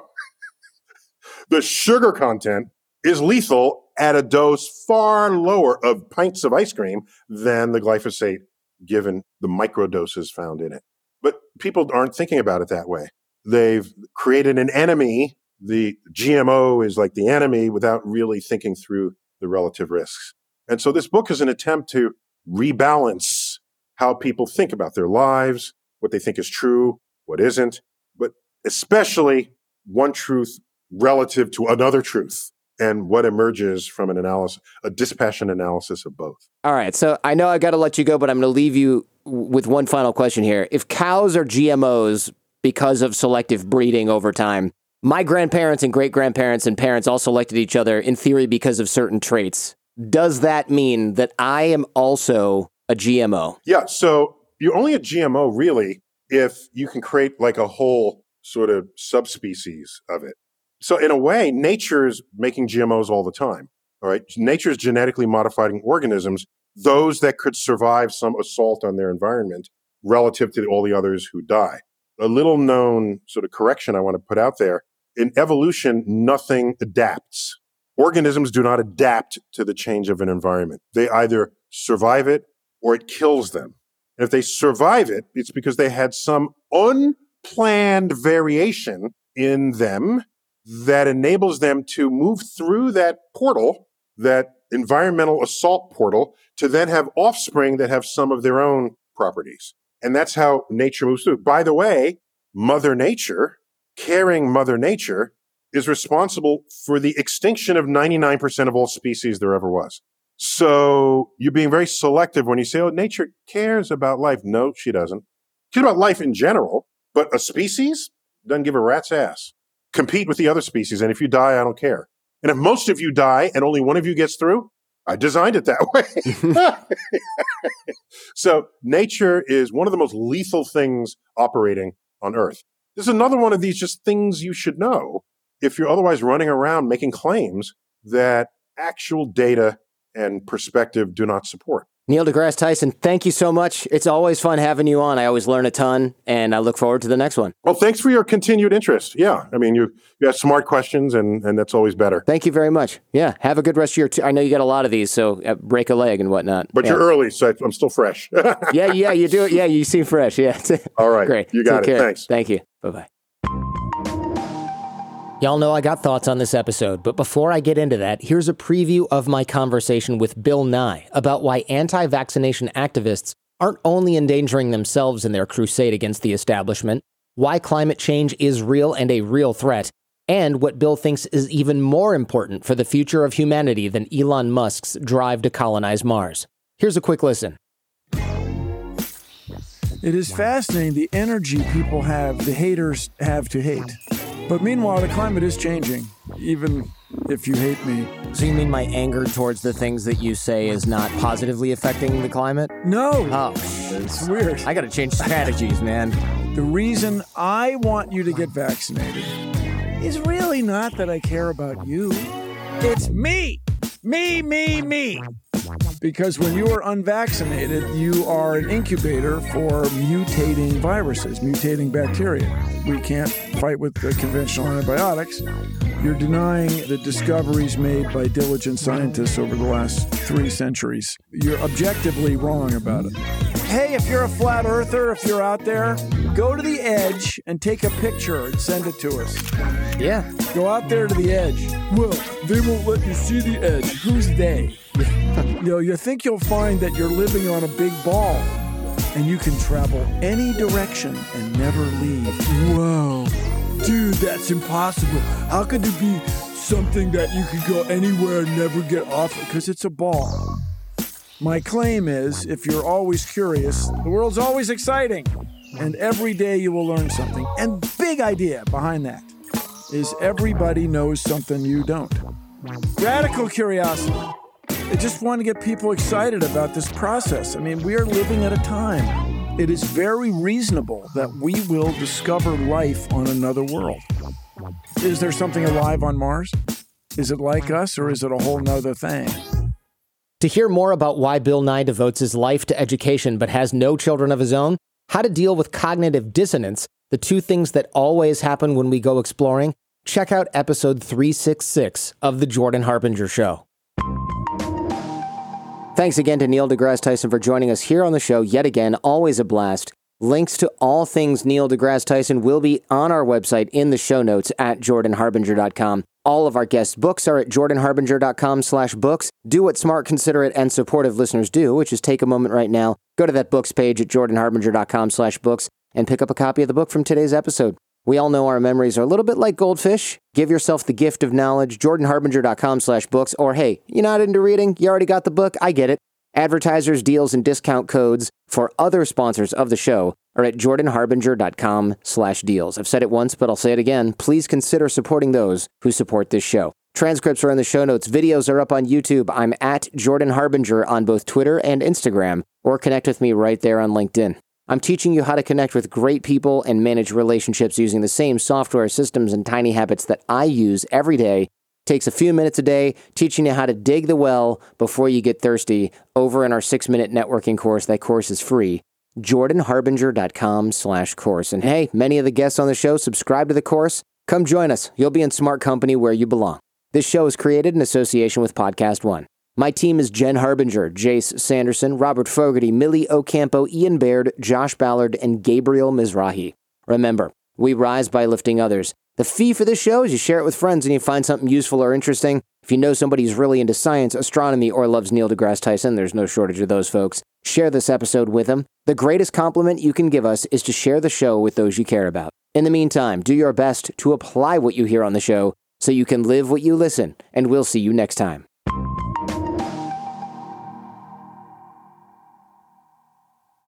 the sugar content is lethal at a dose far lower of pints of ice cream than the glyphosate given the microdoses found in it. But people aren't thinking about it that way. They've created an enemy. The G M O is like the enemy without really thinking through the relative risks. And so this book is an attempt to rebalance how people think about their lives, what they think is true, what isn't, but especially one truth relative to another truth and what emerges from an analysis, a dispassionate analysis of both. All right. So I know I got to let you go, but I'm going to leave you with one final question here. If cows are G M Os because of selective breeding over time, my grandparents and great-grandparents and parents all selected each other in theory because of certain traits. Does that mean that I am also a G M O? Yeah. So you're only a G M O really if you can create like a whole sort of subspecies of it. So in a way, nature's making G M Os all the time. All right. Nature's genetically modifying organisms, those that could survive some assault on their environment relative to all the others who die. A little known sort of correction I want to put out there. In evolution, nothing adapts. Organisms do not adapt to the change of an environment. They either survive it or it kills them. And if they survive it, it's because they had some unplanned variation in them that enables them to move through that portal, that environmental assault portal, to then have offspring that have some of their own properties. And that's how nature moves through. By the way, Mother Nature, caring Mother Nature, is responsible for the extinction of ninety-nine percent of all species there ever was. So you're being very selective when you say, oh, nature cares about life. No, she doesn't. She cares about life in general, but a species doesn't give a rat's ass. Compete with the other species, and if you die, I don't care. And if most of you die and only one of you gets through, I designed it that way. So nature is one of the most lethal things operating on Earth. There's another one of these just things you should know if you're otherwise running around making claims that actual data and perspective do not support. Neil deGrasse Tyson, thank you so much. It's always fun having you on. I always learn a ton, and I look forward to the next one. Well, thanks for your continued interest. Yeah, I mean, you you have smart questions, and, and that's always better. Thank you very much. Yeah, have a good rest of your... T- I know you got a lot of these, so uh, break a leg and whatnot. But yeah. You're early, so I'm still fresh. yeah, yeah, you do it. Yeah, you seem fresh. Yeah. All right. Great. You got Take it. Care. Thanks. Thank you. Bye-bye. Y'all know I got thoughts on this episode, but before I get into that, here's a preview of my conversation with Bill Nye about why anti-vaccination activists aren't only endangering themselves in their crusade against the establishment, why climate change is real and a real threat, and what Bill thinks is even more important for the future of humanity than Elon Musk's drive to colonize Mars. Here's a quick listen. It is fascinating the energy people have, the haters have to hate. But meanwhile, the climate is changing, even if you hate me. So you mean my anger towards the things that you say is not positively affecting the climate? No. Oh, it's weird. I got to change strategies, man. The reason I want you to get vaccinated is really not that I care about you. It's me. Me, me, me. Because when you are unvaccinated, you are an incubator for mutating viruses, mutating bacteria. We can't fight with the conventional antibiotics. You're denying the discoveries made by diligent scientists over the last three centuries. You're objectively wrong about it. Hey, if you're a flat earther, if you're out there, go to the edge and take a picture and send it to us. Yeah. Go out there to the edge. Well, they won't let you see the edge. Who's they? You know, you think you'll find that you're living on a big ball and you can travel any direction and never leave. Whoa. Dude, that's impossible. How could it be something that you could go anywhere and never get off? Because it's a ball. My claim is, if you're always curious, the world's always exciting. And every day you will learn something. And big idea behind that is everybody knows something you don't. Radical curiosity. I just want to get people excited about this process. I mean, we are living at a time. It is very reasonable that we will discover life on another world. Is there something alive on Mars? Is it like us, or is it a whole nother thing? To hear more about why Bill Nye devotes his life to education but has no children of his own, how to deal with cognitive dissonance, the two things that always happen when we go exploring, check out episode three sixty-six of The Jordan Harbinger Show. Thanks again to Neil deGrasse Tyson for joining us here on the show yet again. Always a blast. Links to all things Neil deGrasse Tyson will be on our website in the show notes at jordan harbinger dot com. All of our guests' books are at jordan harbinger dot com slash books. Do what smart, considerate, and supportive listeners do, which is take a moment right now, go to that books page at jordan harbinger dot com slash books, and pick up a copy of the book from today's episode. We all know our memories are a little bit like goldfish. Give yourself the gift of knowledge, jordan harbinger dot com slash books, or hey, you're not into reading, you already got the book, I get it. Advertisers, deals, and discount codes for other sponsors of the show are at jordan harbinger dot com slash deals. I've said it once, but I'll say it again. Please consider supporting those who support this show. Transcripts are in the show notes. Videos are up on YouTube. I'm at Jordan Harbinger on both Twitter and Instagram, or connect with me right there on LinkedIn. I'm teaching you how to connect with great people and manage relationships using the same software, systems, and tiny habits that I use every day. Takes a few minutes a day, teaching you how to dig the well before you get thirsty over in our six-minute networking course. That course is free. jordan harbinger dot com slash course. And hey, many of the guests on the show subscribe to the course. Come join us. You'll be in smart company where you belong. This show is created in association with Podcast One. My team is Jen Harbinger, Jace Sanderson, Robert Fogarty, Millie Ocampo, Ian Baird, Josh Ballard, and Gabriel Mizrahi. Remember, we rise by lifting others. The fee for this show is you share it with friends and you find something useful or interesting. If you know somebody who's really into science, astronomy, or loves Neil deGrasse Tyson, there's no shortage of those folks. Share this episode with them. The greatest compliment you can give us is to share the show with those you care about. In the meantime, do your best to apply what you hear on the show so you can live what you listen, and we'll see you next time.